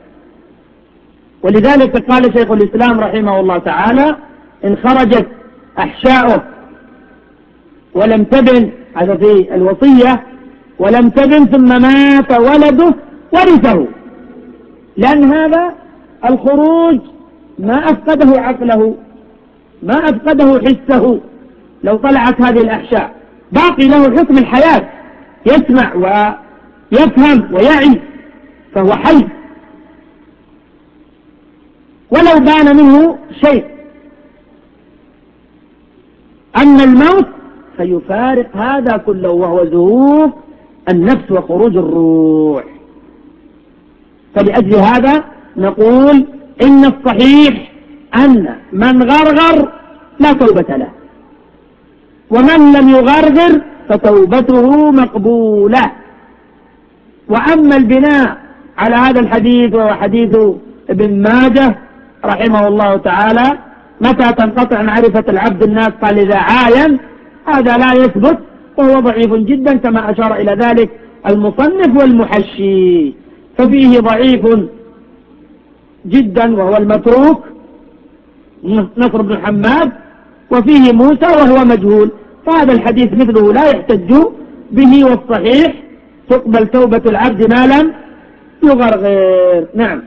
ولذلك قال شيخ الإسلام رحمه الله تعالى إن خرجت أحشاؤه ولم تبن، هذا في الوصية، ولم تبن ثم مات ولده ورثه، لأن هذا الخروج ما أفقده عقله، ما أفقده حسه، لو طلعت هذه الأحشاء باقي له حكم الحياة، يسمع ويفهم ويعي، فهو حي ولو بان منه شيء. أما الموت فيفارق هذا كله، وهو ذهوب النفس وخروج الروح. فلأجل هذا نقول إن الصحيح أن من غرغر لا توبة له، ومن لم يغرغر فتوبته مقبولة. وأما البناء على هذا الحديث وهو حديث ابن ماجه رحمه الله تعالى متى تنقطع معرفة العبد الناس قال إذا عاين، هذا لا يثبت وهو ضعيف جدا كما أشار إلى ذلك المصنف والمحشي. ففيه ضعيف جدا وهو المتروك نصر بن حماد، وفيه موسى وهو مجهول، فهذا الحديث مثله لا يحتج به، والصحيح تقبل توبة العبد ما لم يغرغر. نعم.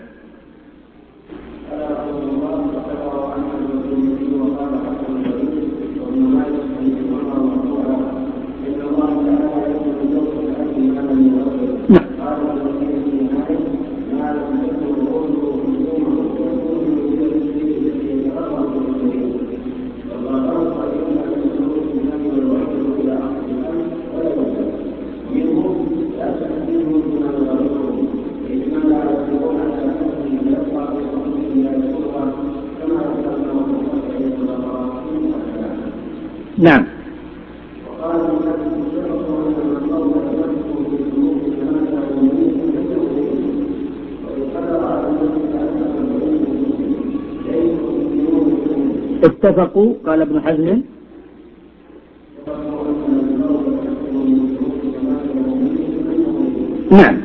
نعم. اتفقوا قال ابن حزم. نعم.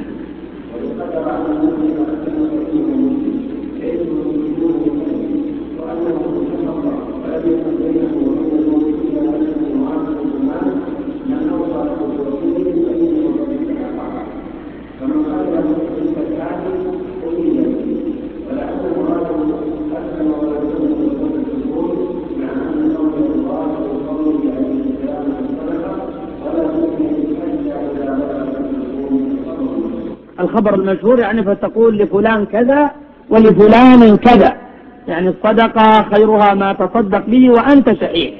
الخبر المشهور يعني فتقول لفلان كذا ولفلان كذا، يعني الصدقة خيرها ما تصدق به وأنت شحيح،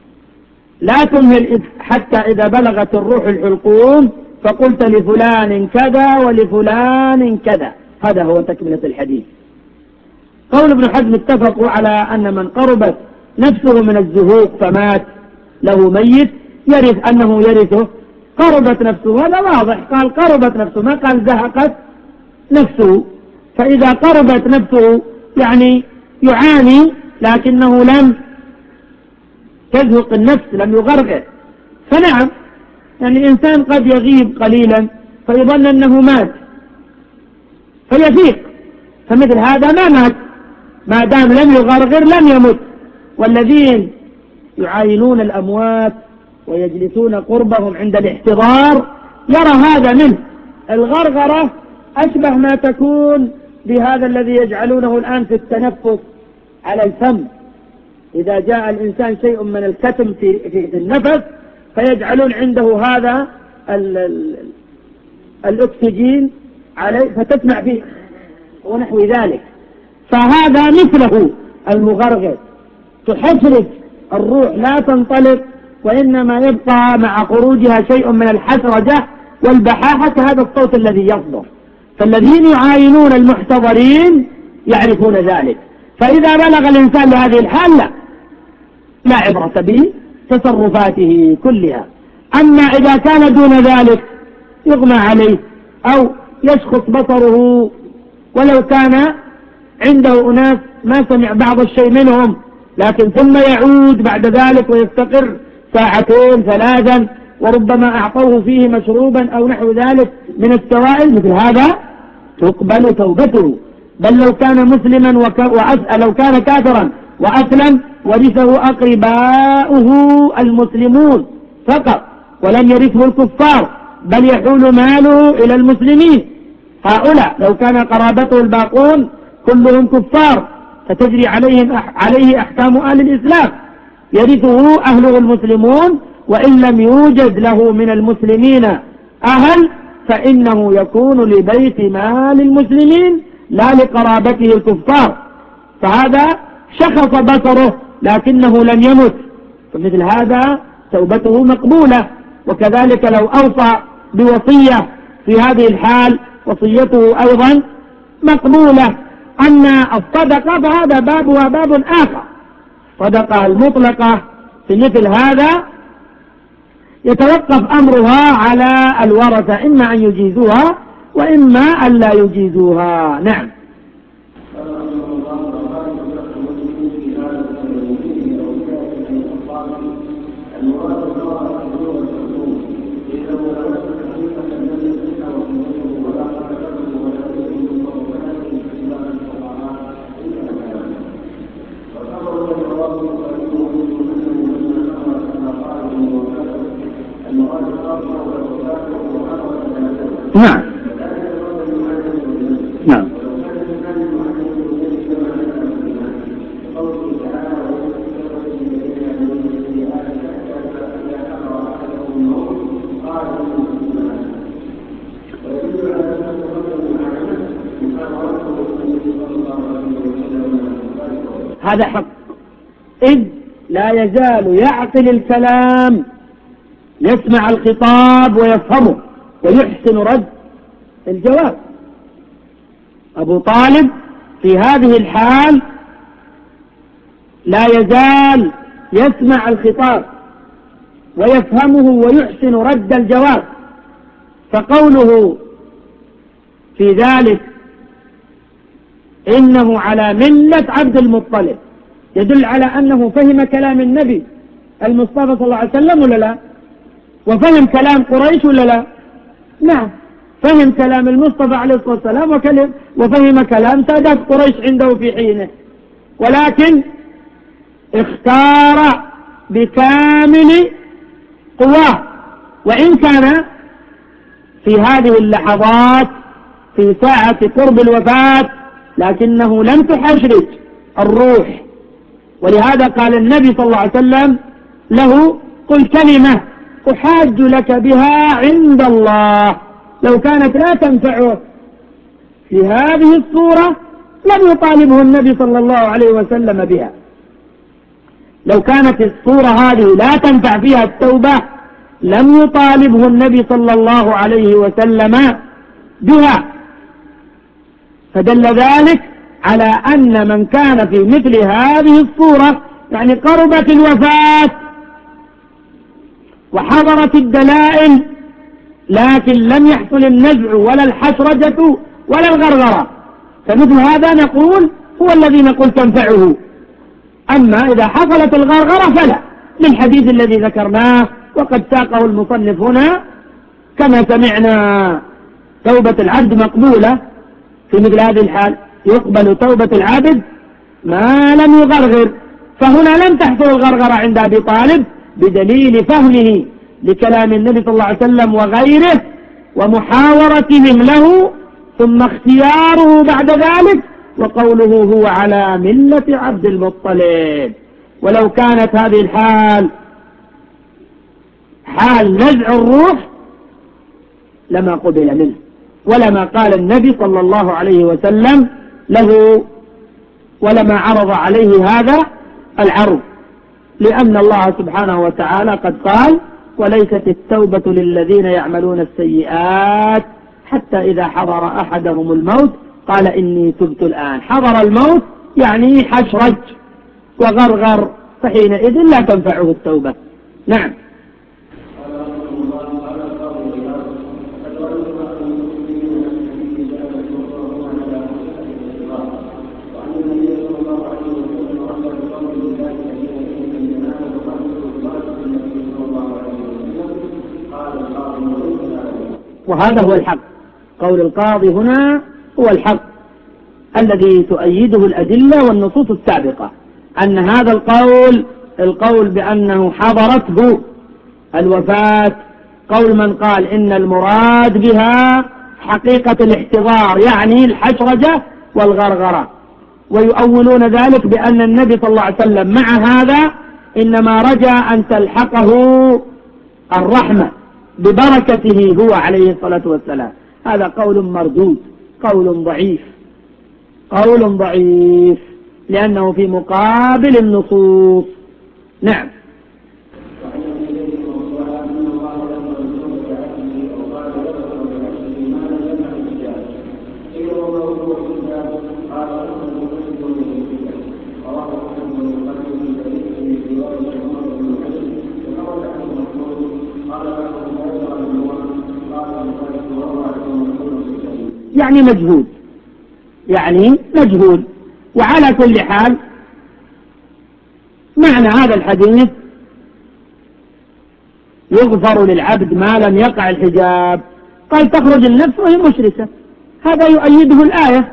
لا تمهل حتى إذا بلغت الروح الحلقوم فقلت لفلان كذا ولفلان كذا. هذا هو تكملة الحديث. قول ابن حزم اتفقوا على أن من قربت نفسه من الزهوق فمات له ميت يرث أنه يرثه. قربت نفسه هذا واضح، قال قربت نفسه ما قال زهقت نفسه. فإذا قربت نفسه يعني يعاني لكنه لم تزهق النفس، لم يغرغر، فنعم يعني الإنسان قد يغيب قليلا فيظن أنه مات فيفيق، فمثل هذا ما مات ما دام لم يغرغر لم يمت. والذين يعاينون الأموات ويجلسون قربهم عند الاحتضار يرى هذا منه. الغرغرة أشبه ما تكون بهذا الذي يجعلونه الآن في التنفس على الفم، إذا جاء الإنسان شيء من الكتم في, في النفس فيجعلون عنده هذا ال ال الأكسجين عليه فتسمع فيه ونحو ذلك. فهذا مثله المغرغر، تحفرك الروح لا تنطلق وإنما يبقى مع خروجها شيء من الحسرجة والبحاحة، هذا الصوت الذي يصدر. فالذين يعاينون المحتضرين يعرفون ذلك. فإذا بلغ الإنسان لهذه الحال لا, لا عبرة بتصرفاته كلها. أما إذا كان دون ذلك يغمى عليه أو يشخص بصره ولو كان عنده أناس ما سمع بعض الشيء منهم، لكن ثم يعود بعد ذلك ويستقر ساعتين ثلاثا وربما أعطوه فيه مشروبا أو نحو ذلك من السوائل، مثل هذا تقبل توبته. بل لو كان مسلما وأسأل لو كان كافرا وأسلم ورثه أقرباؤه المسلمون فقط ولم يرثه الكفار، بل يحول ماله إلى المسلمين. هؤلاء لو كان قرابته الباقون كلهم كفار فتجري عليهم عليه أحكام أهل الإسلام، يرثه أهله المسلمون، وإن لم يوجد له من المسلمين أهل فإنه يكون لبيت مال المسلمين لا لقرابته الكفار. فهذا شخص بصره لكنه لم يمت، فمثل هذا توبته مقبولة. وكذلك لو أوصى بوصية في هذه الحال وصيته أيضا مقبولة. أن الصدقة فهذا بابها باب آخر. صدقة المطلقة في مثل هذا يتوقف أمرها على الورثة، إما أن يجيزوها وإما أن لا يجيزوها. نعم. نعم نعم هذا حق، إذ لا يزال يعقل الكلام، يسمع الخطاب ويفهمه ويحسن رد الجواب. أبو طالب في هذه الحال لا يزال يسمع الخطاب ويفهمه ويحسن رد الجواب، فقوله في ذلك إنه على ملة عبد المطلب يدل على أنه فهم كلام النبي المصطفى صلى الله عليه وسلم ولا لا؟ وفهم كلام قريش ولا لا؟ نعم، فهم كلام المصطفى عليه الصلاة والسلام وكلم وفهم كلام سادات قريش عنده في حينه، ولكن اختار بكامل قواه، وإن كان في هذه اللحظات في ساعة قرب الوفاة لكنه لم تحشرج الروح، ولهذا قال النبي صلى الله عليه وسلم له: قل كلمة أحاج لك بها عند الله. لو كانت لا تنفعه في هذه الصورة لم يطالبه النبي صلى الله عليه وسلم بها. لو كانت الصورة هذه لا تنفع فيها التوبة لم يطالبه النبي صلى الله عليه وسلم بها. فدل ذلك على أن من كان في مثل هذه الصورة، يعني قربت الوفاة وحضرت الدلائل لكن لم يحصل النزع ولا الحشرجة ولا الغرغرة، فمثل هذا نقول هو الذي نقول تنفعه. أما إذا حصلت الغرغرة فلا، للحديث الذي ذكرناه وقد ساقه المصنف هنا كما سمعنا: توبة العبد مقبولة في مثل هذه الحال، يقبل توبة العبد ما لم يغرغر، فهنا لم تحصل الغرغرة عند أبي طالب بدليل فهمه لكلام النبي صلى الله عليه وسلم وغيره ومحاورتهم له، ثم اختياره بعد ذلك وقوله هو على ملة عبد المطلب. ولو كانت هذه الحال حال نزع الروح لما قبل منه، ولما قال النبي صلى الله عليه وسلم له، ولما عرض عليه هذا العرض، لأن الله سبحانه وتعالى قد قال: وليست التوبة للذين يعملون السيئات حتى إذا حضر أحدهم الموت قال إني تبت الآن. حضر الموت يعني حشرج وغرغر، فحينئذ لا تنفعه التوبة. نعم. وهذا هو الحق، قول القاضي هنا هو الحق الذي تؤيده الأدلة والنصوص السابقة، أن هذا القول القول بأنه حضرته الوفاة قول من قال إن المراد بها حقيقة الاحتضار، يعني الحشرجة والغرغرة، ويؤولون ذلك بأن النبي صلى الله عليه وسلم مع هذا إنما رجى أن تلحقه الرحمة ببركته هو عليه الصلاة والسلام. هذا قول مردود، قول ضعيف، قول ضعيف لأنه في مقابل النصوص. نعم. يعني مجهول، يعني مجهول. وعلى كل حال معنى هذا الحديث يغفر للعبد ما لم يقع الحجاب، قال تخرج النفس وهي مشركة، هذا يؤيده الآية.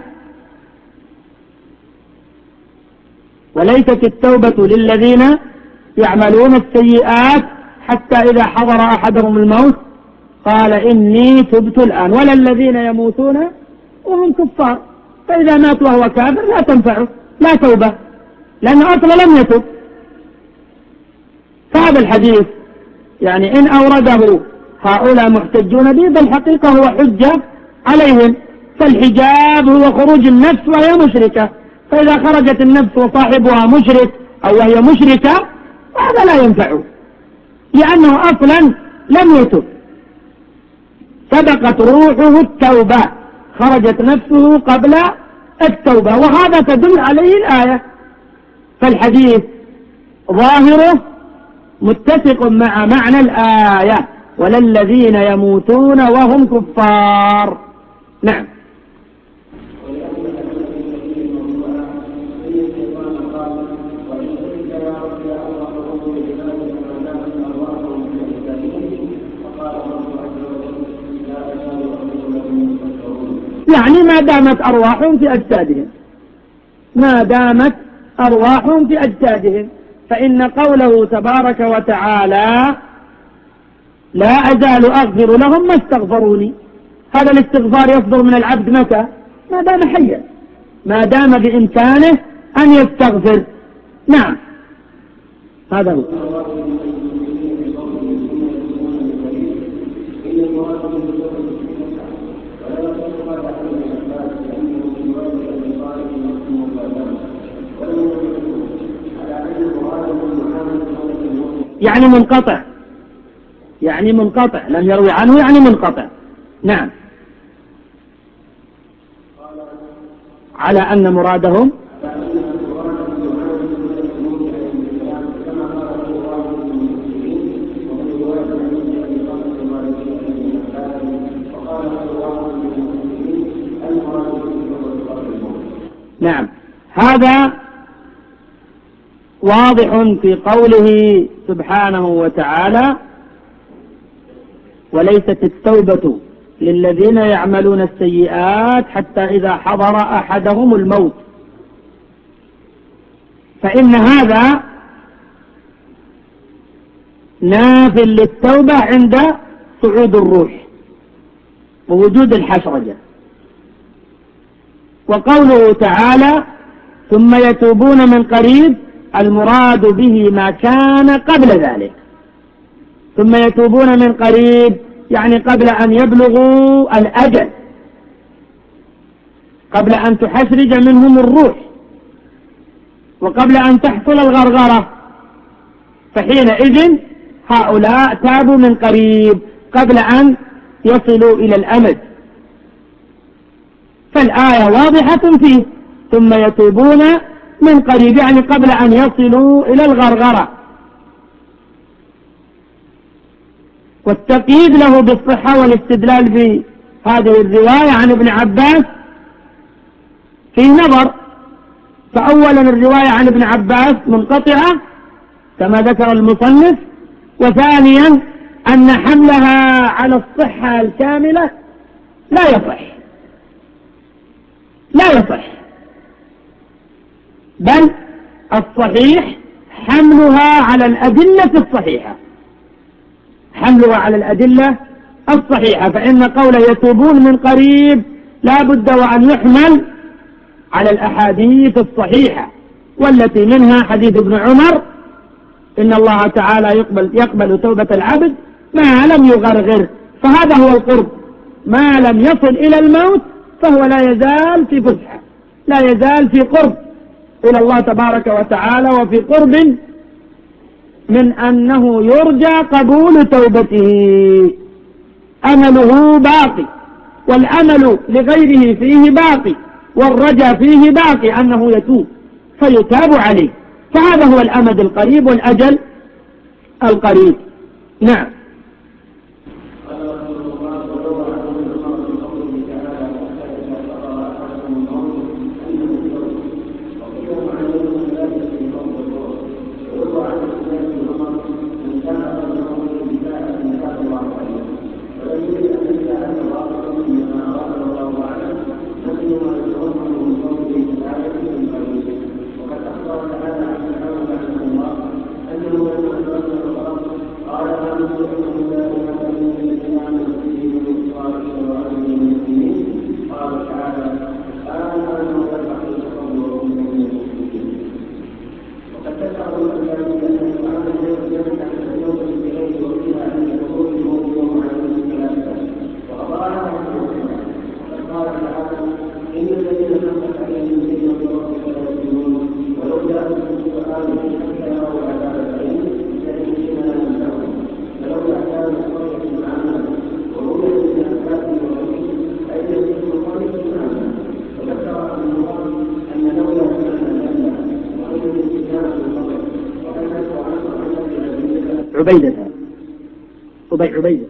وليست التوبة للذين يعملون السيئات حتى إذا حضر أحدهم الموت قال إني تبت الآن، ولا الذين يموتون وهم كفار، فإذا مات وهو كافر لا تنفعه لا توبة، لأنه أصلا لم يتب. فهذا الحديث يعني إن أورده هؤلاء محتجون به بالحقيقة هو حجة عليهم، فالحجاب هو خروج النفس وهي مشركة، فإذا خرجت النفس وصاحبها مشرك أو وهي مشركة هذا لا ينفعه، لأنه أصلا لم يتب، سبقت روحه التوبة، خرجت نفسه قبل التوبة، وهذا تدل عليه الآية. فالحديث ظاهره متفق مع معنى الآية، ولا الذين يموتون وهم كفار. نعم. يعني ما دامت أرواحهم في أجسادهم، ما دامت أرواحهم في أجسادهم، فإن قوله تبارك وتعالى لا أزال أغفر لهم ما استغفروني، هذا الاستغفار يصدر من العبد متى؟ ما دام حيا، ما دام بإمكانه أن يستغفر. نعم هذا هو. يعني منقطع، يعني منقطع، لم يروي عنه يعني منقطع. نعم. على أن مرادهم نعم، هذا واضح في قوله سبحانه وتعالى وليست التوبة للذين يعملون السيئات حتى إذا حضر أحدهم الموت، فإن هذا ناف للتوبة عند صعود الروح ووجود الحشرجة. وقوله تعالى ثم يتوبون من قريب، المراد به ما كان قبل ذلك، ثم يتوبون من قريب يعني قبل أن يبلغوا الأجل، قبل أن تحشرج منهم الروح، وقبل أن تحصل الغرغرة، فحينئذ هؤلاء تابوا من قريب قبل أن يصلوا إلى الأمد. فالآية واضحة فيه ثم يتوبون من قريب يعني قبل أن يصلوا إلى الغرغرة. والتقييد له بالصحة والاستدلال بهذه الرواية عن ابن عباس في نظر، فأولا الرواية عن ابن عباس منقطعة كما ذكر المصنف، وثانيا أن حملها على الصحة الكاملة لا يصح، لا يصح، بل الصحيح حملها على الأدلة الصحيحة، حملها على الأدلة الصحيحة، فإن قوله يتوبون من قريب لا بد وأن يحمل على الأحاديث الصحيحة، والتي منها حديث ابن عمر إن الله تعالى يقبل, يقبل توبة العبد ما لم يغرغر، فهذا هو القرب، ما لم يصل إلى الموت فهو لا يزال في فسحة، لا يزال في قرب إلى الله تبارك وتعالى، وفي قرب من أنه يرجى قبول توبته، أمله باقي، والأمل لغيره فيه باقي، والرجى فيه باقي أنه يتوب فيتاب عليه، فهذا هو الأمد القريب والأجل القريب. نعم. عبيدة أبي عبيدة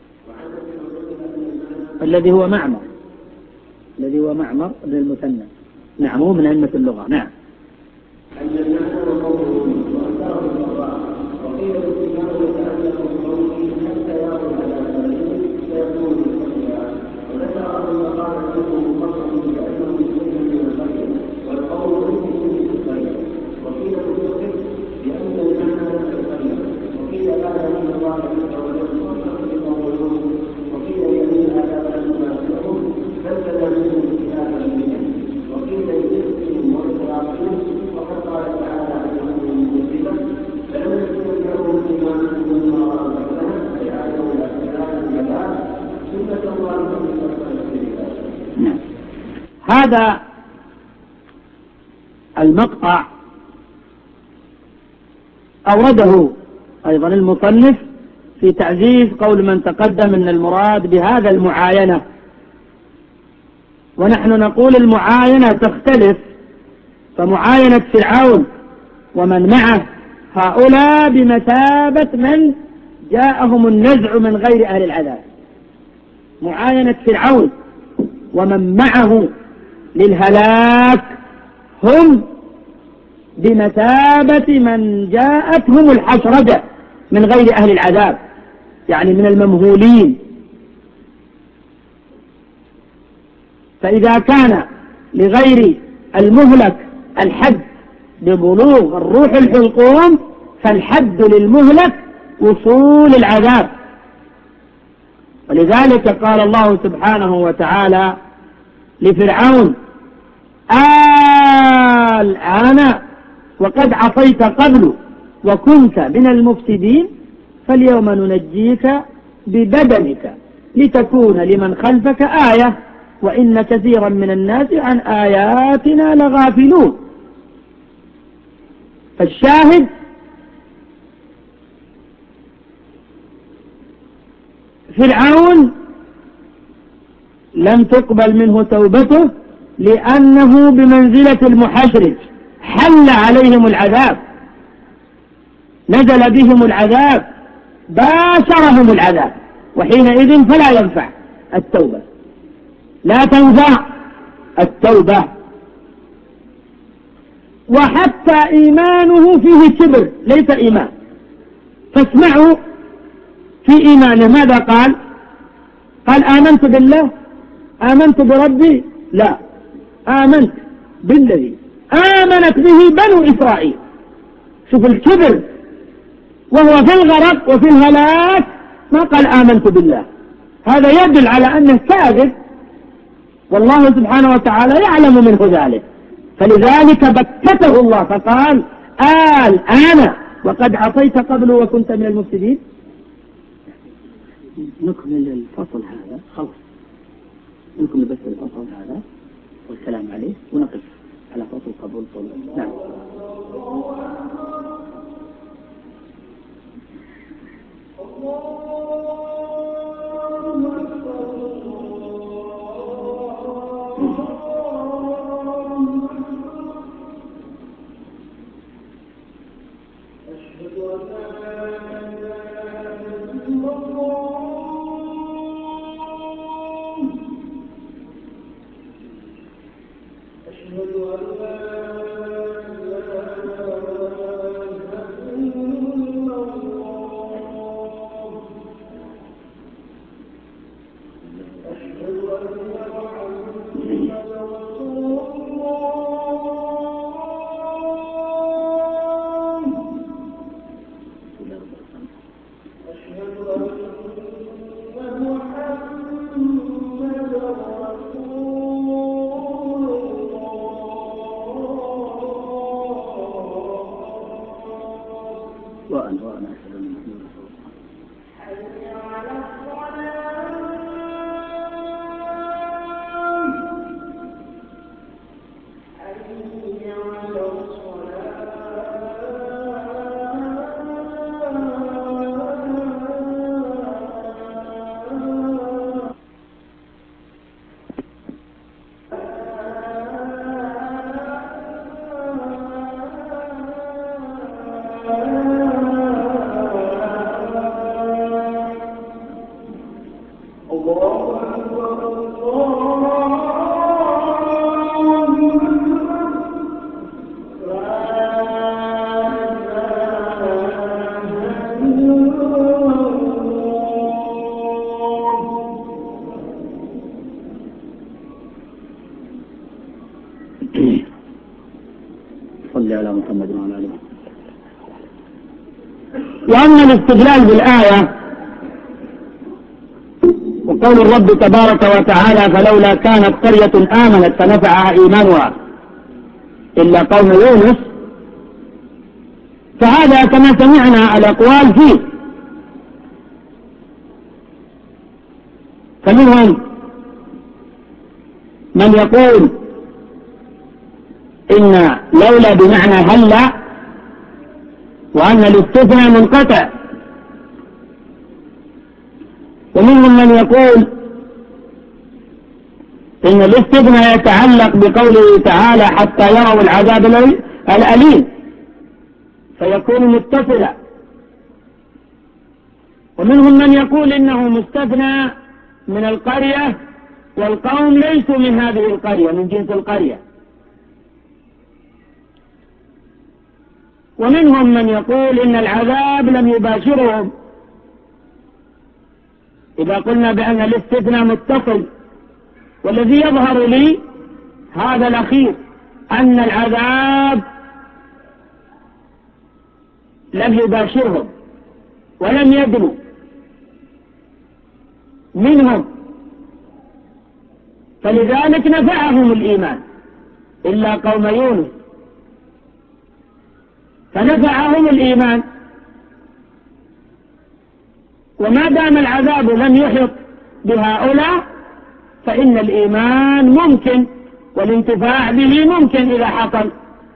الذي هو معمر الذي هو معمر بن المثنى. نعم هو من أئمة اللغة. نعم. أن المعنى قوله وأثار الضراء وقيل الإمام يتعلق بقوله حتى يرى على سبيله فيكون مستقبلا وذكر أن قال أنه مفرد بأنه شيء من الخير والقول ليس فيه الخير وقيل مستقبل بأن المعنى الخير وقيل هذا من الله عز وجل وقيل قوله وقيل يمين هذا فلما لهم بل تلاميذ خلافا منهم وقيل يجزهم وإسرافهم وقد قال تعالى عنهم المجزمة فلم يكن لهم إيمان مما رأوا لها فيعادوا إلى خلاف الملاك سنة الله في نعم. هذا المقطع أورده أيضا المصنف في تعزيز قول من تقدم أن المراد بهذا المعاينة، ونحن نقول المعاينة تختلف، فمعاينة فرعون ومن معه هؤلاء بمثابة من جاءهم النزع من غير أهل العذاب. معاينة فرعون ومن معه للهلاك هم بمثابة من جاءتهم الحشرجة من غير أهل العذاب، يعني من الممهولين. فإذا كان لغير المهلك الحد ببلوغ الروح الحلقوم فالحد للمهلك وصول العذاب. ولذلك قال الله سبحانه وتعالى لفرعون الآن وقد عصيت قبل وكنت من المفسدين فاليوم ننجيك ببدنك لتكون لمن خلفك آية وإن كثيرا من الناس عن آياتنا لغافلون. فالشاهد فرعون لم تقبل منه توبته لأنه بمنزلة المحشرج، حل عليهم العذاب، نزل بهم العذاب، باشرهم العذاب، وحينئذ فلا ينفع التوبة، لا تنفع التوبة. وحتى إيمانه فيه كبر ليس إيمان. فاسمعوا في إيمانه ماذا قال؟ قال آمنت بالله، آمنت بربي، لا، آمنت بالذي آمنت به بنو إسرائيل. شوف الكبر وهو في الغرق وفي الهلاك ما قال آمنت بالله. هذا يدل على أنه كاذب، والله سبحانه وتعالى يعلم منه ذلك، فلذلك بكته الله فقال آل أنا وقد عصيت قبل وكنت من المفسدين. نكمل الفصل هذا خلاص، نكمل بس الفصل هذا والكلام عليه ونقف على فصل قبول طول. نعم. وأنا وأنا أشهد أن محمد رسول الله. حي على الصلاة، حي على الصلاة. على محمد وعلى آله. وأما الاستدلال بالآية وقول الرب تبارك وتعالى فلولا كانت قرية آمنت فنفعها إيمانها إلا قوم يونس، فهذا كما سمعنا الأقوال فيه، فمنهم من يقول إن لولا بمعنى هلا وأن الاستثناء منقطع، ومنهم من يقول إن الاستثناء يتعلق بقوله تعالى حتى يروا العذاب الأليم فيكون متصلا، ومنهم من يقول إنه مستثنى من القرية والقوم ليسوا من هذه القرية من جنس القرية، ومنهم من يقول إن العذاب لم يباشرهم إذا قلنا بأن الاستثناء متصل، والذي يظهر لي هذا الأخير أن العذاب لم يباشرهم ولم يدنوا منهم، فلذلك نفعهم الإيمان إلا قوم يونس، فنفعهم الإيمان، وما دام العذاب لم يحط بهؤلاء فإن الإيمان ممكن والانتفاع به ممكن إذا حصل.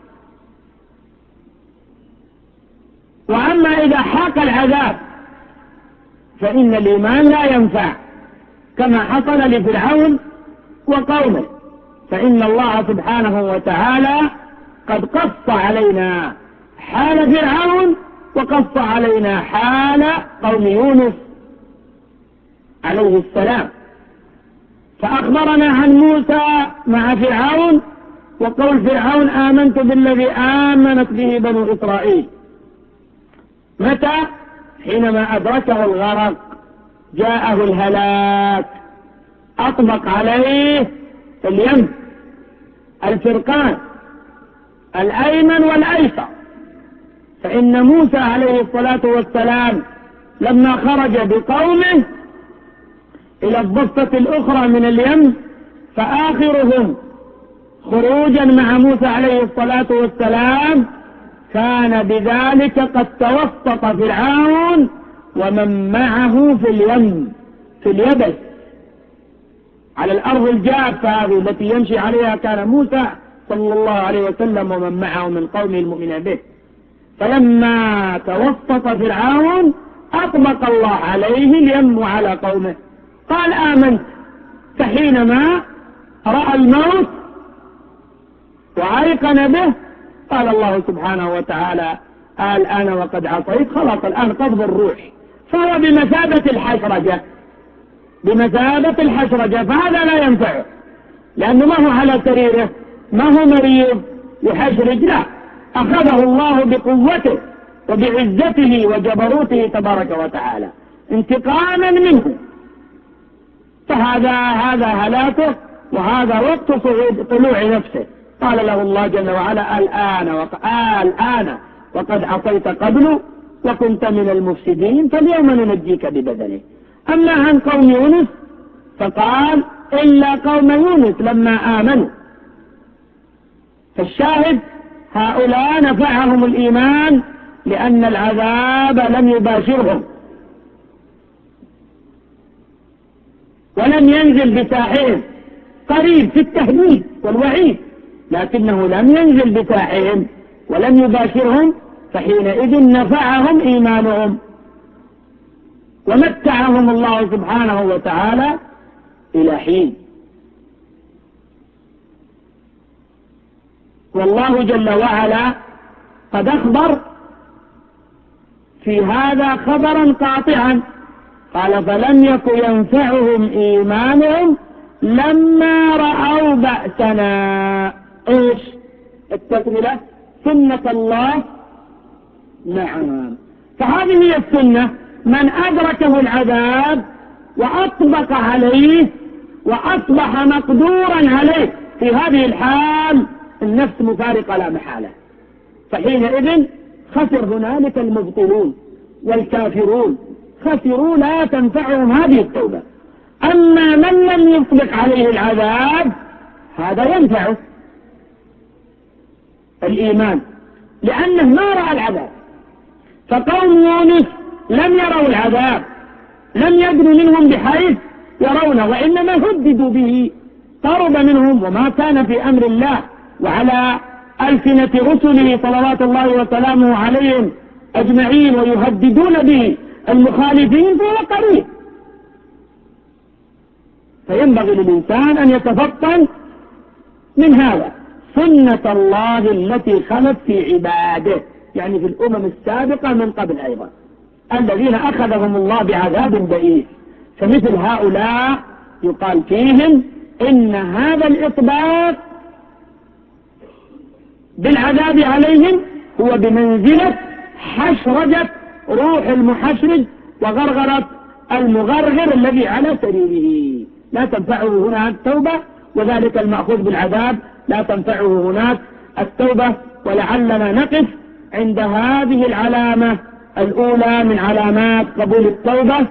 وأما إذا حاق العذاب فإن الإيمان لا ينفع كما حصل لفرعون وقومه، فإن الله سبحانه وتعالى قد قص علينا حال فرعون وقص علينا حال قوم يونس عليه السلام، فأخبرنا عن موسى مع فرعون وقول فرعون آمنت بالذي آمنت به بنو إسرائيل، متى؟ حينما أدركه الغرق جاءه الهلاك أطبق عليه اليم الفرقان الأيمن والأيسر، فإن موسى عليه الصلاة والسلام لما خرج بقومه إلى الضفة الأخرى من اليم فآخرهم خروجا مع موسى عليه الصلاة والسلام كان بذلك قد توسط فرعون ومن معه في اليم في اليبس على الأرض الجافة هذه التي يمشي عليها كان موسى صلى الله عليه وسلم ومن معه من قومه المؤمنين به، فلما توسط فرعون أطبق الله عليه اليم وعلى قومه قال آمنت، فحينما رأى الموت وأيقن به قال الله سبحانه وتعالى الآن وقد عصيت خلاص الآن قبض الروح، فهو بمثابة الحشرجة بمثابة الحشرجة فهذا لا ينفعه لأنه ما هو على سريره ما هو مريض يحشرج، لا، أخذه الله بقوته وبعزته وجبروته تبارك وتعالى انتقاما منه، فهذا هذا هلاكه وهذا وقت صعود طلوع نفسه. قال له الله جل وعلا الآن وق... آه الآن وقد عصيت قبل وكنت من المفسدين فاليوم ننجيك ببدنه. أما عن قوم يونس فقال إلا قوم يونس لما آمنوا، فالشاهد هؤلاء نفعهم الإيمان لأن العذاب لم يباشرهم ولم ينزل بساحهم، قريب في التهديد والوعيد لكنه لم ينزل بساحهم ولم يباشرهم، فحينئذ نفعهم إيمانهم ومتعهم الله سبحانه وتعالى إلى حين. والله جل وعلا قد أخبر في هذا خبرا قاطعا قال فلم يك ينفعهم إيمانهم لما رأوا بأسنا. إيش التكملة؟ سنة الله، نعم، فهذه هي السنة، من أدركه العذاب وأطبق عليه وأصبح مقدورا عليه في هذه الحال النفس مفارقة لا محالة، فحينئذ خسر هنالك المبطلون والكافرون، خسروا لا تنفعهم هذه التوبة. أما من لم يطلق عليه العذاب هذا ينفعه الإيمان، لأنه ما رأى العذاب. فقوم يونس لم يروا العذاب، لم يدنوا منهم بحيث يرونه، وإنما هددوا به، قرب منهم، وما كان في أمر الله وعلى ألسنة رسله صلوات الله وسلامه عليهم أجمعين ويهددون به المخالفين فهو قريب. فينبغي للإنسان أن يتفطن من هذا سنة الله التي خلت في عباده، يعني في الأمم السابقة من قبل أيضا، الذين أخذهم الله بعذاب بئيس. فمثل هؤلاء يقال فيهم إن هذا الإطباق بالعذاب عليهم هو بمنزلة حشرجة روح المحشرج وغرغرة المغرغر الذي على سريره، لا تنفعه هنا التوبة، وذلك المأخوذ بالعذاب لا تنفعه هناك التوبة. ولعلنا نقف عند هذه العلامة الأولى من علامات قبول التوبة،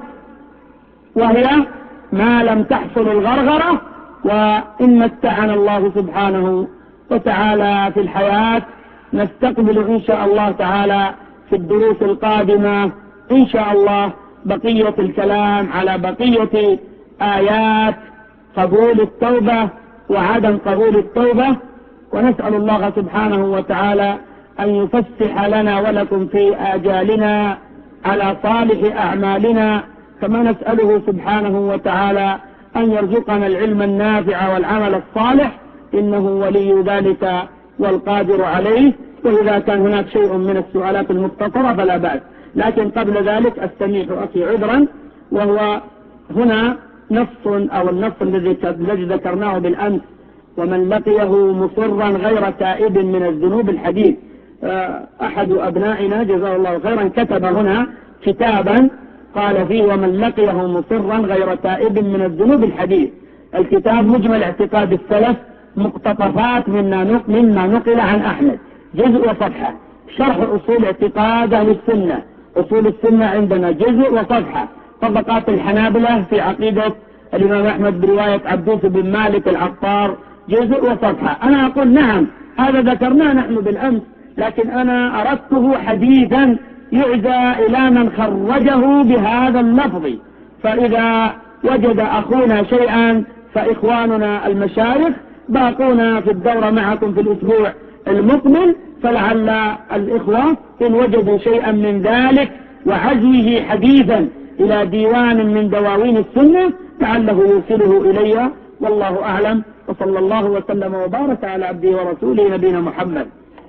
وهي ما لم تحصل الغرغرة. وإن متعنا الله سبحانه وتعالى في الحياة نستقبل إن شاء الله تعالى في الدروس القادمة إن شاء الله بقية الكلام على بقية آيات قبول التوبة وعدم قبول التوبة. ونسأل الله سبحانه وتعالى أن يفسح لنا ولكم في آجالنا على صالح أعمالنا، كما نسأله سبحانه وتعالى أن يرزقنا العلم النافع والعمل الصالح، إنه ولي ذلك والقادر عليه. وإذا كان هناك شيء من السؤالات المختصرة فلا بأس، لكن قبل ذلك أستميح أخي عذرا، وهو هنا نص أو النص الذي ذكرناه بالأمس: ومن لقيه مصرا غير تائب من الذنوب الحديث. أحد أبنائنا جزاه الله خيرا كتب هنا كتابا قال فيه: ومن لقيه مصرا غير تائب من الذنوب الحديث. الكتاب مجمل اعتقاد السلف، مقتطفات مما نقل عن أحمد، جزء وصفحة. شرح أصول اعتقاد أهل السنة، أصول السنة عندنا جزء وصفحة. طبقات الحنابلة في عقيدة الإمام أحمد برواية عبدوس بن مالك العطار، جزء وصفحة. أنا أقول نعم هذا ذكرناه نحن بالأمس، لكن أنا أردته حديثا يعزى إلى من خرجه بهذا اللفظ. فإذا وجد أخونا شيئا فإخواننا المشايخ باقونا في الدورة معكم في الأسبوع المقبل، فلعل الإخوة إن وجدوا شيئا من ذلك وعزوه حديثا إلى ديوان من دواوين السنة لعله يوصله إلي، والله أعلم. وصلى الله وسلم وبارك على عبده ورسوله نبينا محمد.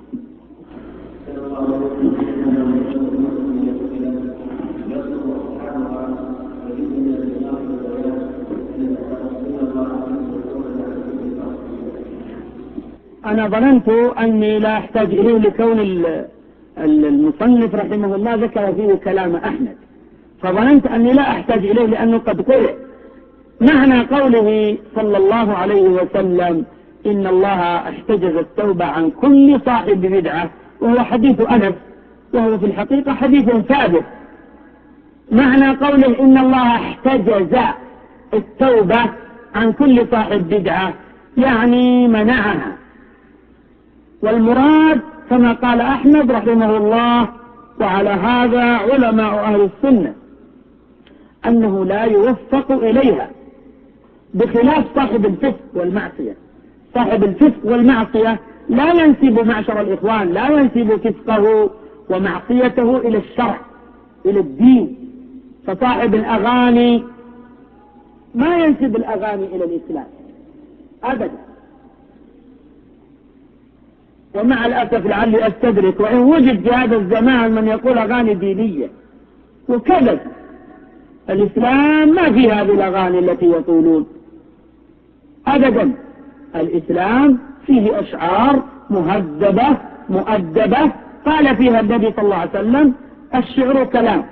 أنا ظننت أني لا أحتاج إليه لكون المصنف رحمه الله ذكر فيه كلام أحمد، فظننت أني لا أحتاج إليه لأنه قد قرئ. معنى قوله صلى الله عليه وسلم إن الله احتجز التوبة عن كل صاحب بدعة، وهو حديث أنس، وهو في الحقيقة حديث ثابت. معنى قوله إن الله احتجز التوبة عن كل صاحب بدعة يعني منعها. والمراد كما قال أحمد رحمه الله، وعلى هذا علماء أهل السنة، أنه لا يوفق إليها، بخلاف صاحب الفسق والمعصية. صاحب الفسق والمعصية لا ينسب، معشر الإخوان، لا ينسب فسقه ومعصيته إلى الشرع، إلى الدين. فصاحب الأغاني ما ينسب الأغاني إلى الإسلام أبدا. ومع الأسف لعلي أستدرك، وإن وجد في هذا الزمان من يقول أغاني دينية وكذا، الإسلام ما في هذه الأغاني التي يقولون أبدا. الإسلام فيه أشعار مهذبة مؤدبة، قال فيها النبي صلى الله عليه وسلم: الشعر كلام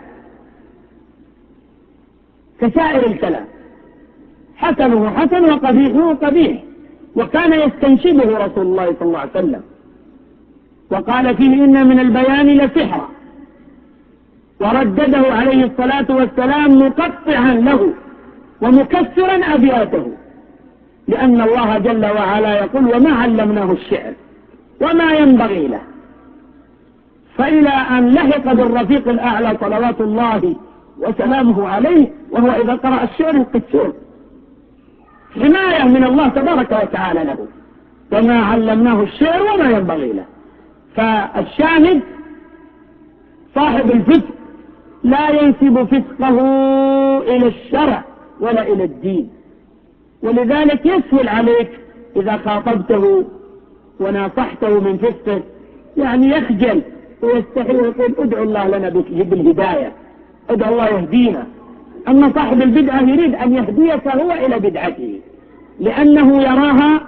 كسائر الكلام، حسنه حسن وقبيحه قبيح. وكان يستنشده رسول الله صلى الله عليه وسلم. وقال فيه إن من البيان لسحرا، وردده عليه الصلاة والسلام مقطعا له ومكسرا أبياته، لأن الله جل وعلا يقول وما علمناه الشعر وما ينبغي له. فإلى أن لحق بالرفيق الأعلى صلوات الله وسلامه عليه، وهو إذا قرأ الشعر يقسر حماية من الله تبارك وتعالى له، وما علمناه الشعر وما ينبغي له. فالشاهد صاحب الفسق لا ينسب فسقه إلى الشرع ولا إلى الدين، ولذلك يسهل عليك إذا خاطبته وناصحته من فسقه، يعني يخجل ويستحي ويقول ادعو الله لنا بالهداية، ادعو الله يهدينا. أما صاحب البدعة يريد أن يهديك هو إلى بدعته، لأنه يراها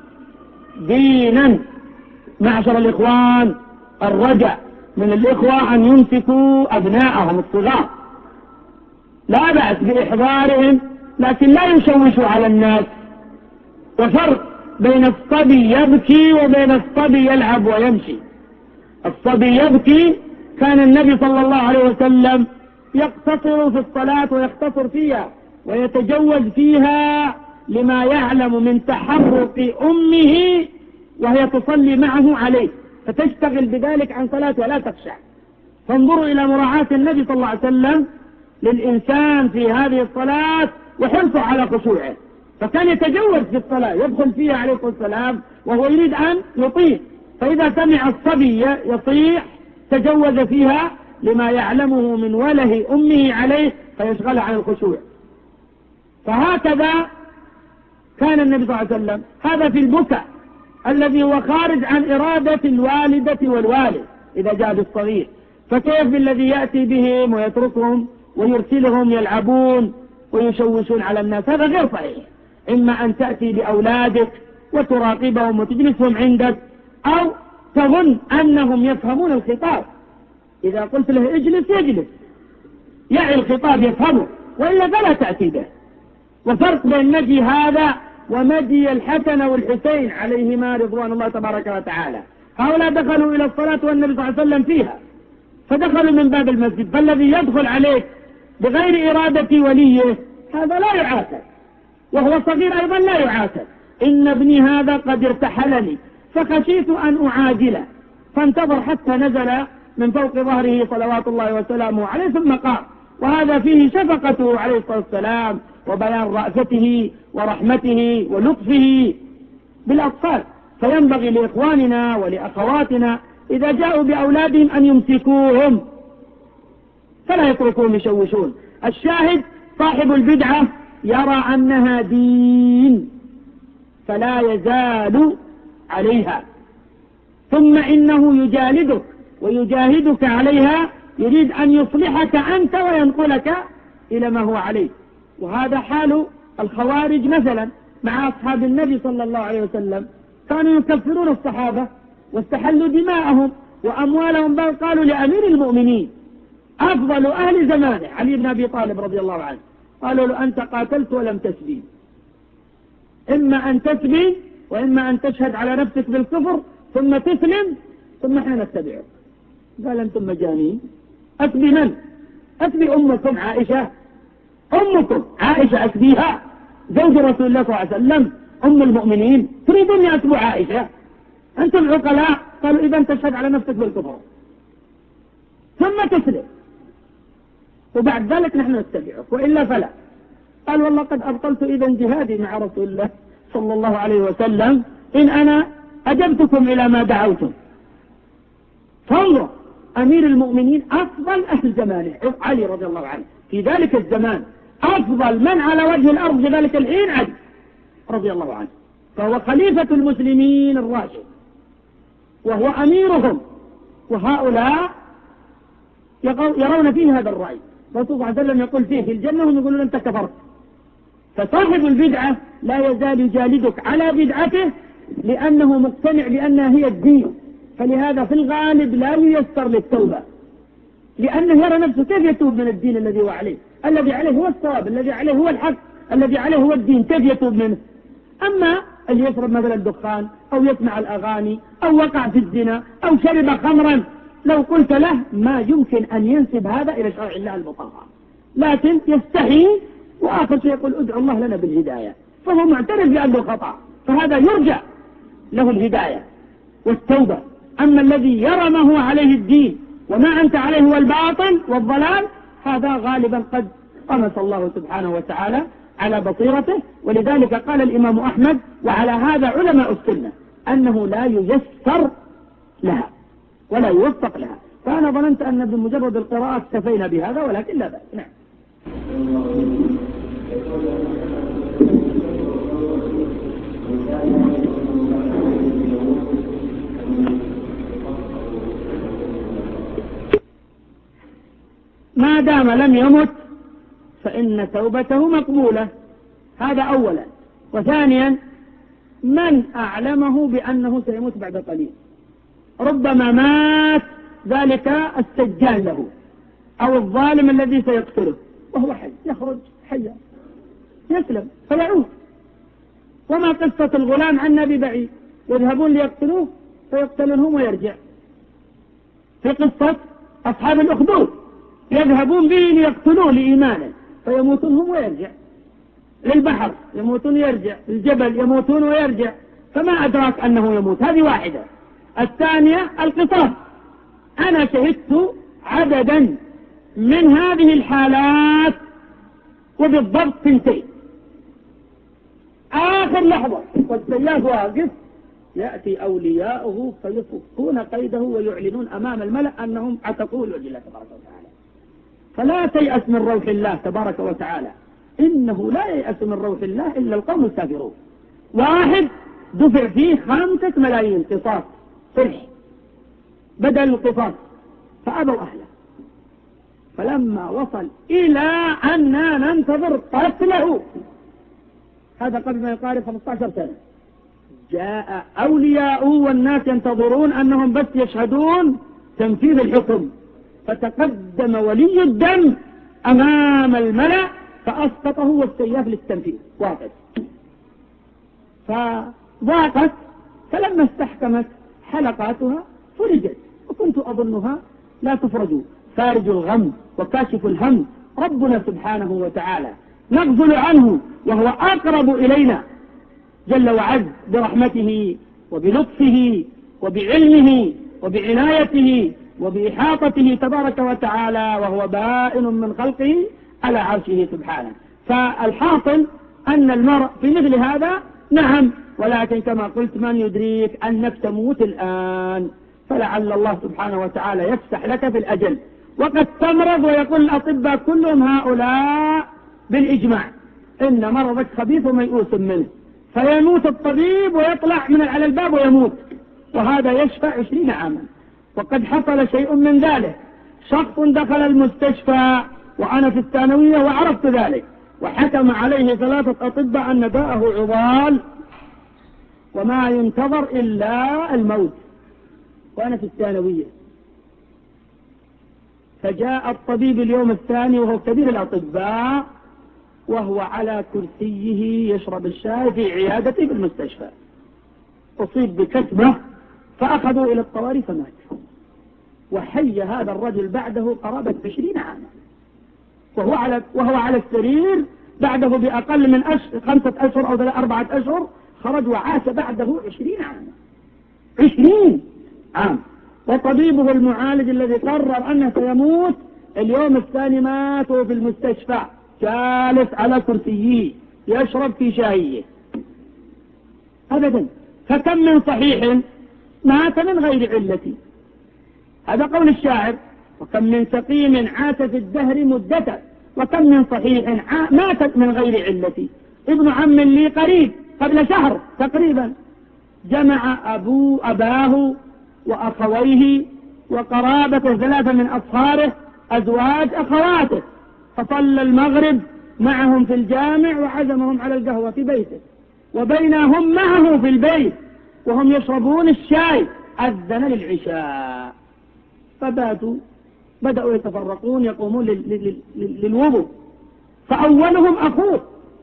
دينا. معشر الإخوان، الرجاء من الإخوة أن يمسكوا أبناءهم الصغار، لا بأس بإحضارهم لكن لا يشوشوا على الناس. وفرق بين الصبي يبكي وبين الصبي يلعب ويمشي. الصبي يبكي كان النبي صلى الله عليه وسلم يقتصر في الصلاة ويختصر فيها ويتجوز فيها لما يعلم من تحرك أمه وهي تصلي معه عليه، فتشتغل بذلك عن صلاتها لا تخشع. فانظروا إلى مراعاة النبي صلى الله عليه وسلم للإنسان في هذه الصلاة وحرصه على خشوعه، فكان يتجوز في الصلاة يدخل فيها عليه السلام وهو يريد أن يطيع، فإذا سمع الصبي يصيح تجوز فيها لما يعلمه من وله أمه عليه فيشغل عن الخشوع. فهكذا كان النبي صلى الله عليه وسلم. هذا في البكاء الذي هو خارج عن إرادة الوالدة والوالد إذا جاء بالصغير، فكيف بالذي يأتي بهم ويتركهم ويرسلهم يلعبون ويشوشون على الناس؟ هذا غير صحيح. إما أن تأتي بأولادك وتراقبهم وتجلسهم عندك، أو تظن أنهم يفهمون الخطاب، إذا قلت له اجلس يجلس، يعي الخطاب يفهمه، وإلا فلا تأتي به. وفرق بين مجي هذا ومجي الحسن والحسين عليهما رضوان الله تبارك وتعالى. هؤلاء دخلوا إلى الصلاة والنبي صلى الله عليه وسلم فيها، فدخلوا من باب المسجد، فالذي يدخل عليك بغير إرادة وليه هذا لا يعاتب، وهو صغير أيضا لا يعاتب. إن ابني هذا قد ارتحلني فخشيت أن أعاجله، فانتظر حتى نزل من فوق ظهره صلوات الله وسلامه عليه ثم قام. وهذا فيه شفقته عليه الصلاة والسلام وبيان رأفته ورحمته ولطفه بالأطفال. فينبغي لإخواننا ولأخواتنا إذا جاءوا بأولادهم أن يمسكوهم فلا يتركوهم يشوشون. الشاهد صاحب البدعة يرى أنها دين فلا يزال عليها، ثم إنه يجالدك ويجاهدك عليها، يريد أن يصلحك أنت وينقلك إلى ما هو عليه. وهذا حال الخوارج مثلا مع أصحاب النبي صلى الله عليه وسلم، كانوا يكفرون الصحابة واستحلوا دماءهم وأموالهم، بل قالوا لأمير المؤمنين أفضل أهل زمانه علي بن أبي طالب رضي الله عنه، قالوا له أنت قاتلت ولم تسبي، إما أن تسبي وإما أن تشهد على نفسك بالكفر ثم تسلم ثم احنا نتبعك. قال أنتم مجانين، أسبي من؟ أسبي أمكم عائشة، أمكم عائشة أسبيها زوج رسول الله صلى الله عليه وسلم أم المؤمنين، تريدون أن أسبوا عائشة؟ أنتم عقلاء. قالوا إذا تشهد على نفسك بالكفر ثم تسلم وبعد ذلك نحن نتبعك وإلا فلا. قال والله قد أبطلت إذا جهادي مع رسول الله صلى الله عليه وسلم إن أنا أجبتكم إلى ما دعوتم. فانظر أمير المؤمنين أفضل أهل زمانه علي رضي الله عنه في ذلك الزمان، أفضل من على وجه الأرض في ذلك الحين علي رضي الله عنه، فهو خليفة المسلمين الراشد وهو أميرهم. وهؤلاء يرون فيه هذا الرأي، الرسول صلى الله عليه وسلم يقول فيه في الجنة هم يقولون أنت كفرت. فصاحب البدعة لا يزال يجالدك على بدعته لأنه مقتنع بأنها هي الدين، فلهذا في الغالب لا ييسر للتوبة، لأنه يرى نفسه كيف يتوب من الدين الذي هو عليه، الذي عليه هو الصواب، الذي عليه هو الحق، الذي عليه هو الدين، كيف يتوب منه؟ أما اللي يشرب مثلا الدخان أو يسمع الأغاني أو وقع في الزنا أو شرب خمرا، لو قلت له ما يمكن أن ينسب هذا إلى شرع الله المطهر، لكن يستحي وآخر شيء يقول ادعو الله لنا بالهداية، فهو معترف بأنه خطأ، فهذا يرجع له الهداية والتوبة. أما الذي يرى ما هو عليه الدين وما أنت عليه هو الباطل والضلال، هذا غالبا قد طمس الله سبحانه وتعالى على بصيرته. ولذلك قال الإمام أحمد وعلى هذا علماء السنة أنه لا ييسر لها ولا يوفق لها. فأنا ظننت أن بمجرد القراءة اكتفينا بهذا، ولكن لا بأس. نعم. ما دام لم يمت فإن توبته مقبولة، هذا أولا. وثانيا، من أعلمه بأنه سيموت بعد قليل؟ ربما مات ذلك السجان له أو الظالم الذي سيقتله وهو حي، يخرج حيا يسلم فيعود. وما قصة الغلام عنا ببعيد، يذهبون ليقتلوه فيقتلونهم ويرجع. في قصة أصحاب الأخدود يذهبون به ليقتلوه لإيمانه فيموتون هم ويرجع. للبحر يموتون يرجع، الجبل يموتون ويرجع، فما أدراك أنه يموت. هذه واحدة. الثانية القصاص. أنا شهدت عددا من هذه الحالات وبالضبط سنتين، آخر لحظة والسياف واقف يأتي أولياؤه فيفكون قيده ويعلنون أمام الملأ أنهم عتقوا لوجه الله تبارك وتعالى. فلا تيأس من روح الله تبارك وتعالى، إنه لا ييأس من روح الله إلا القوم الكافرون. واحد دفع فيه خمسة ملايين قصاص صلح بدل القصاص فأبوا أهله، فلما وصل إلى أننا ننتظر قتله، هذا قبل ما يقارب خمسة عشر سنة، جاء أولياء والناس ينتظرون أنهم بس يشهدون تنفيذ الحكم، فتقدم ولي الدم أمام الملأ فأسقطه والسياف للتنفيذ واقف. فضاقت، فلما استحكمت حلقاتها فرجت، وكنت أظنها لا تفرج. فارج الغم وكاشف الهم ربنا سبحانه وتعالى، نغفل عنه وهو أقرب إلينا جل وعز برحمته وبلطفه وبعلمه وبعنايته وبإحاطته تبارك وتعالى، وهو بائن من خلقه على عرشه سبحانه. فالحاصل أن المرء في مثل هذا نعم، ولكن كما قلت من يدريك أنك تموت الآن، فلعل الله سبحانه وتعالى يفسح لك في الأجل. وقد تمرض ويقول الأطباء كلهم هؤلاء بالإجماع إن مرضك خبيث وميؤوس منه، فيموت الطبيب ويطلع من على الباب ويموت، وهذا يشفى عشرين عاما. وقد حصل شيء من ذلك، شخص دخل المستشفى وأنا في الثانوية وعرفت ذلك، وحكم عليه ثلاثة أطباء أن داءه عضال وما ينتظر إلا الموت، وأنا في الثانوية. فجاء الطبيب اليوم الثاني وهو كبير الأطباء وهو على كرسيه يشرب الشاي في عيادته في المستشفى، أصيب بكتمة فأخذوا إلى الطوارئ فمات. وحي هذا الرجل بعده قرابة عشرين عاما، وهو على, وهو على السرير بعده بأقل من أشهر خمسة أشهر أو أربعة أشهر خرج وعاش بعده عشرين عاما. عشرين عام. وطبيبه المعالج الذي قرر أنه سيموت اليوم الثاني مات في المستشفى جالس على كرسيه يشرب في شاهيه أبدا. فكم من صحيح مات من غير علة، هذا قول الشاعر، وكم من سقيم عاش في الدهر مدة، وكم من صحيح ماتت من غير علة. ابن عم لي قريب قبل شهر تقريبا جمع أبو أباه وأخويه وقرابته ثلاثة من أصهاره أزواج أخواته، فصلى المغرب معهم في الجامع وعزمهم على القهوة في بيته، وبينهم معه في البيت وهم يشربون الشاي أذن للعشاء، فباتوا بدأوا يتفرقون يقومون للوضوء، فأولهم أخوه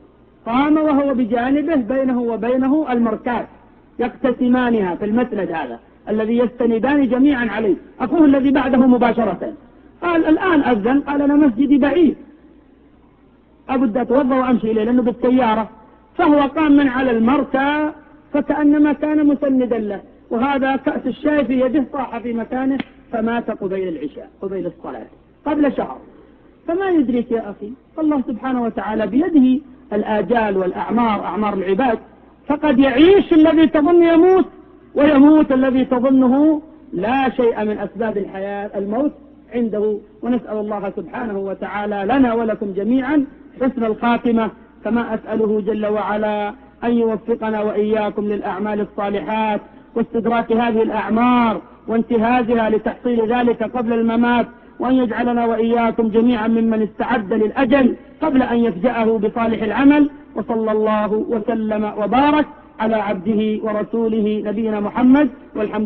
قام وهو بجانبه بينه وبينه المركات يقتسمانها في المسند هذا الذي يستندان جميعا عليه. أخوه الذي بعده مباشرة قال الآن أذن، قال أنا مسجدي بعيد أبد أتوضأ وأمشي إليه لأنه بالسيارة، فهو قام من على المركى فكأنما كان مسندا له، وهذا كأس الشاي في يده طاح في مكانه فمات قبيل العشاء قبيل الصلاة قبل شهر. فما يدريك يا أخي الله سبحانه وتعالى بيده الآجال والأعمار، أعمار العباد، فقد يعيش الذي تظن يموت ويموت الذي تظنه لا شيء من أسباب الحياة الموت عنده. ونسأل الله سبحانه وتعالى لنا ولكم جميعا حسن الخاتمة، كما أسأله جل وعلا أن يوفقنا وإياكم للأعمال الصالحات واستدراك هذه الأعمار وانتهازها لتحصيل ذلك قبل الممات، وأن يجعلنا وإياكم جميعا ممن استعد للأجل قبل أن يفجأه بصالح العمل. وصلى الله وسلم وبارك على عبده ورسوله نبينا محمد، والحمد